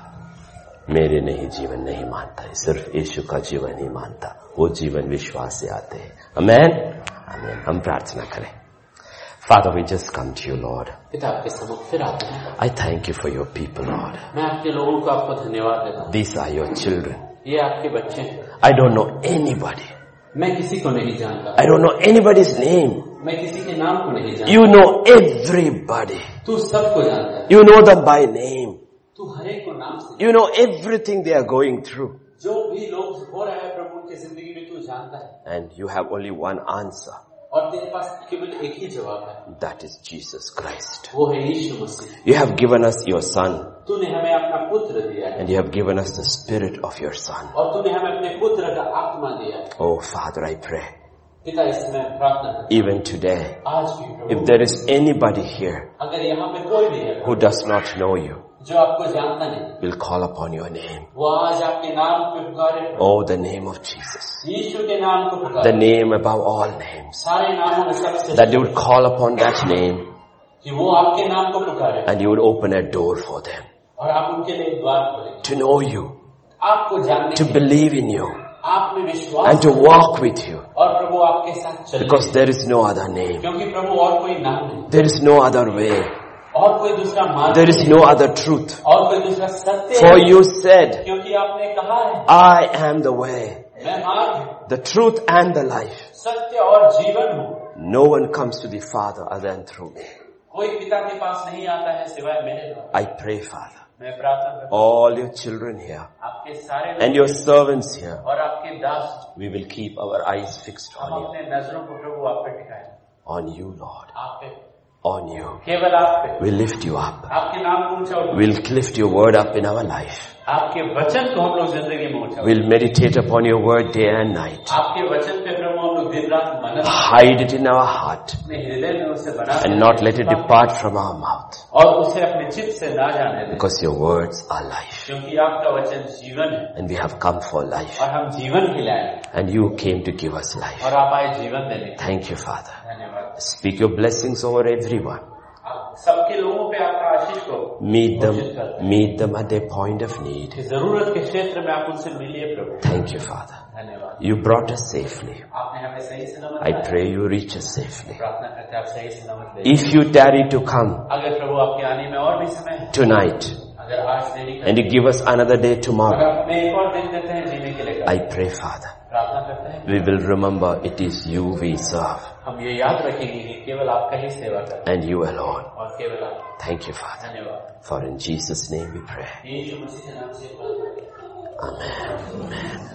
मेरे नहीं जीवन नहीं मानता है, सिर्फ यीशु का जीवन ही मानता। वो जीवन विश्वास से आते हैं। आमेन, आमेन। हम प्रार्थना करें। Father, we just come to you, Lord. पिता आपके सम्मुख फिर आते हैं। I thank you for your people, Lord. मैं आपके लोगों को आपको धन्यवाद देता हूँ। These are your children. ये आपके बच्चे हैं। I don't know anybody. मैं किसी को नहीं जानता। I don't know anybody's name. मैं किसी के नाम को नहीं जानता। You know everybody. तू सबको जानता है। You know them by name. तू हर एक को नाम से। You know everything they are going through. जो भी लोग हो रहा है प्रभु की जिंदगी में तू जानता है। And you have only one answer. और तेरे पास केवल एक ही जवाब है। That is Jesus Christ. वो है यीशु मसीह। You have given us your Son. तूने हमें अपना पुत्र दिया है। And you have given us the Spirit of your Son. और तूने हमें अपने पुत्र का आत्मा दिया है। Oh Father, I pray. पिता इसमें प्रार्थना करता हूं। Even today, आज भी प्रभु, if there is anybody here अगर यहाँ पे कोई भी है who does not know you, जो आपको जानता नहीं, will call upon your name. वो आज आपके नाम पे पुकारे। Oh, the name of Jesus. यीशु के नाम को पुकारे। The name above all names. सारे नामों में सबसे That you would call upon that name कि वो आपके नाम को पुकारे and you would open a door for them. और आप उनके लिए द्वार खोलें। To know you, आपको जानने to believe in you, आप में विश्वास and to walk with you. और प्रभु आपके साथ चले। Because there is no other name. क्योंकि प्रभु और कोई नाम नहीं, There is no other way. और कोई दूसरा मार्ग There is no other truth. और कोई दूसरा सत्य For है। you said, क्योंकि आपने कहा है I am the way, मैं मार्ग हूँ, the truth and the life. सत्य और जीवन हूँ। No one comes to the Father other than through me. कोई पिता के पास नहीं आता है सिवाय मेरे द्वारा। I pray, Father, मैं प्रार्थना करता हूँ all your children here आपके सारे and your servants here, और आपके दास, we will keep our eyes fixed हम on you. अपने नजरों को प्रभु आप पे टिकाएं। On you, Lord. आप पे, On you. केवल आप पे, We lift you up. आपके नाम को ऊंचा उठाएं। We'll lift your word up in our life. आपके वचन को हम लोग जिंदगी में ऊंचा We'll meditate upon your word day and night. आपके वचन पे प्रभु हम लोग दिन रात मनन Hide it in our heart अपने हृदय में उसे बना and not let it depart from our mouth. और उसे अपने चित्त से ना जाने दें, Because your words are life. क्योंकि आपका वचन जीवन है And we have come for life. और हम जीवन खिलाएं And you came to give us life. और आप आए जीवन देने। Thank you, Father. धन्यवाद। Speak your blessings over everyone. आप सबके लोगों पे आपका आशीष को Meet घोषित करते हैं। meet them at their point of need. कि जरूरत के क्षेत्र में आप उनसे मिलिए प्रभु। Thank you, Father. धन्यवाद। You brought us safely. आपने हमें सही सलामत I लाया। pray you reach us safely. प्रार्थना करते हैं आप सही सलामत ले। If you tarry to come अगर प्रभु आपके आने में और भी समय है, tonight अगर आज देरी and you give us another day अगर tomorrow, आप हमें एक और दिन देते हैं जीने के लिए, I pray, Father, प्रार्थना करते हैं we will remember it is you we serve हम ये याद रखेंगे कि केवल आपका ही सेवा करते and you alone. हैं और केवल आप। Thank you, Father. धन्यवाद। For in Jesus' name we pray. यीशु मसीह के नाम से प्रार्थना करते हैं। Amen. Amen.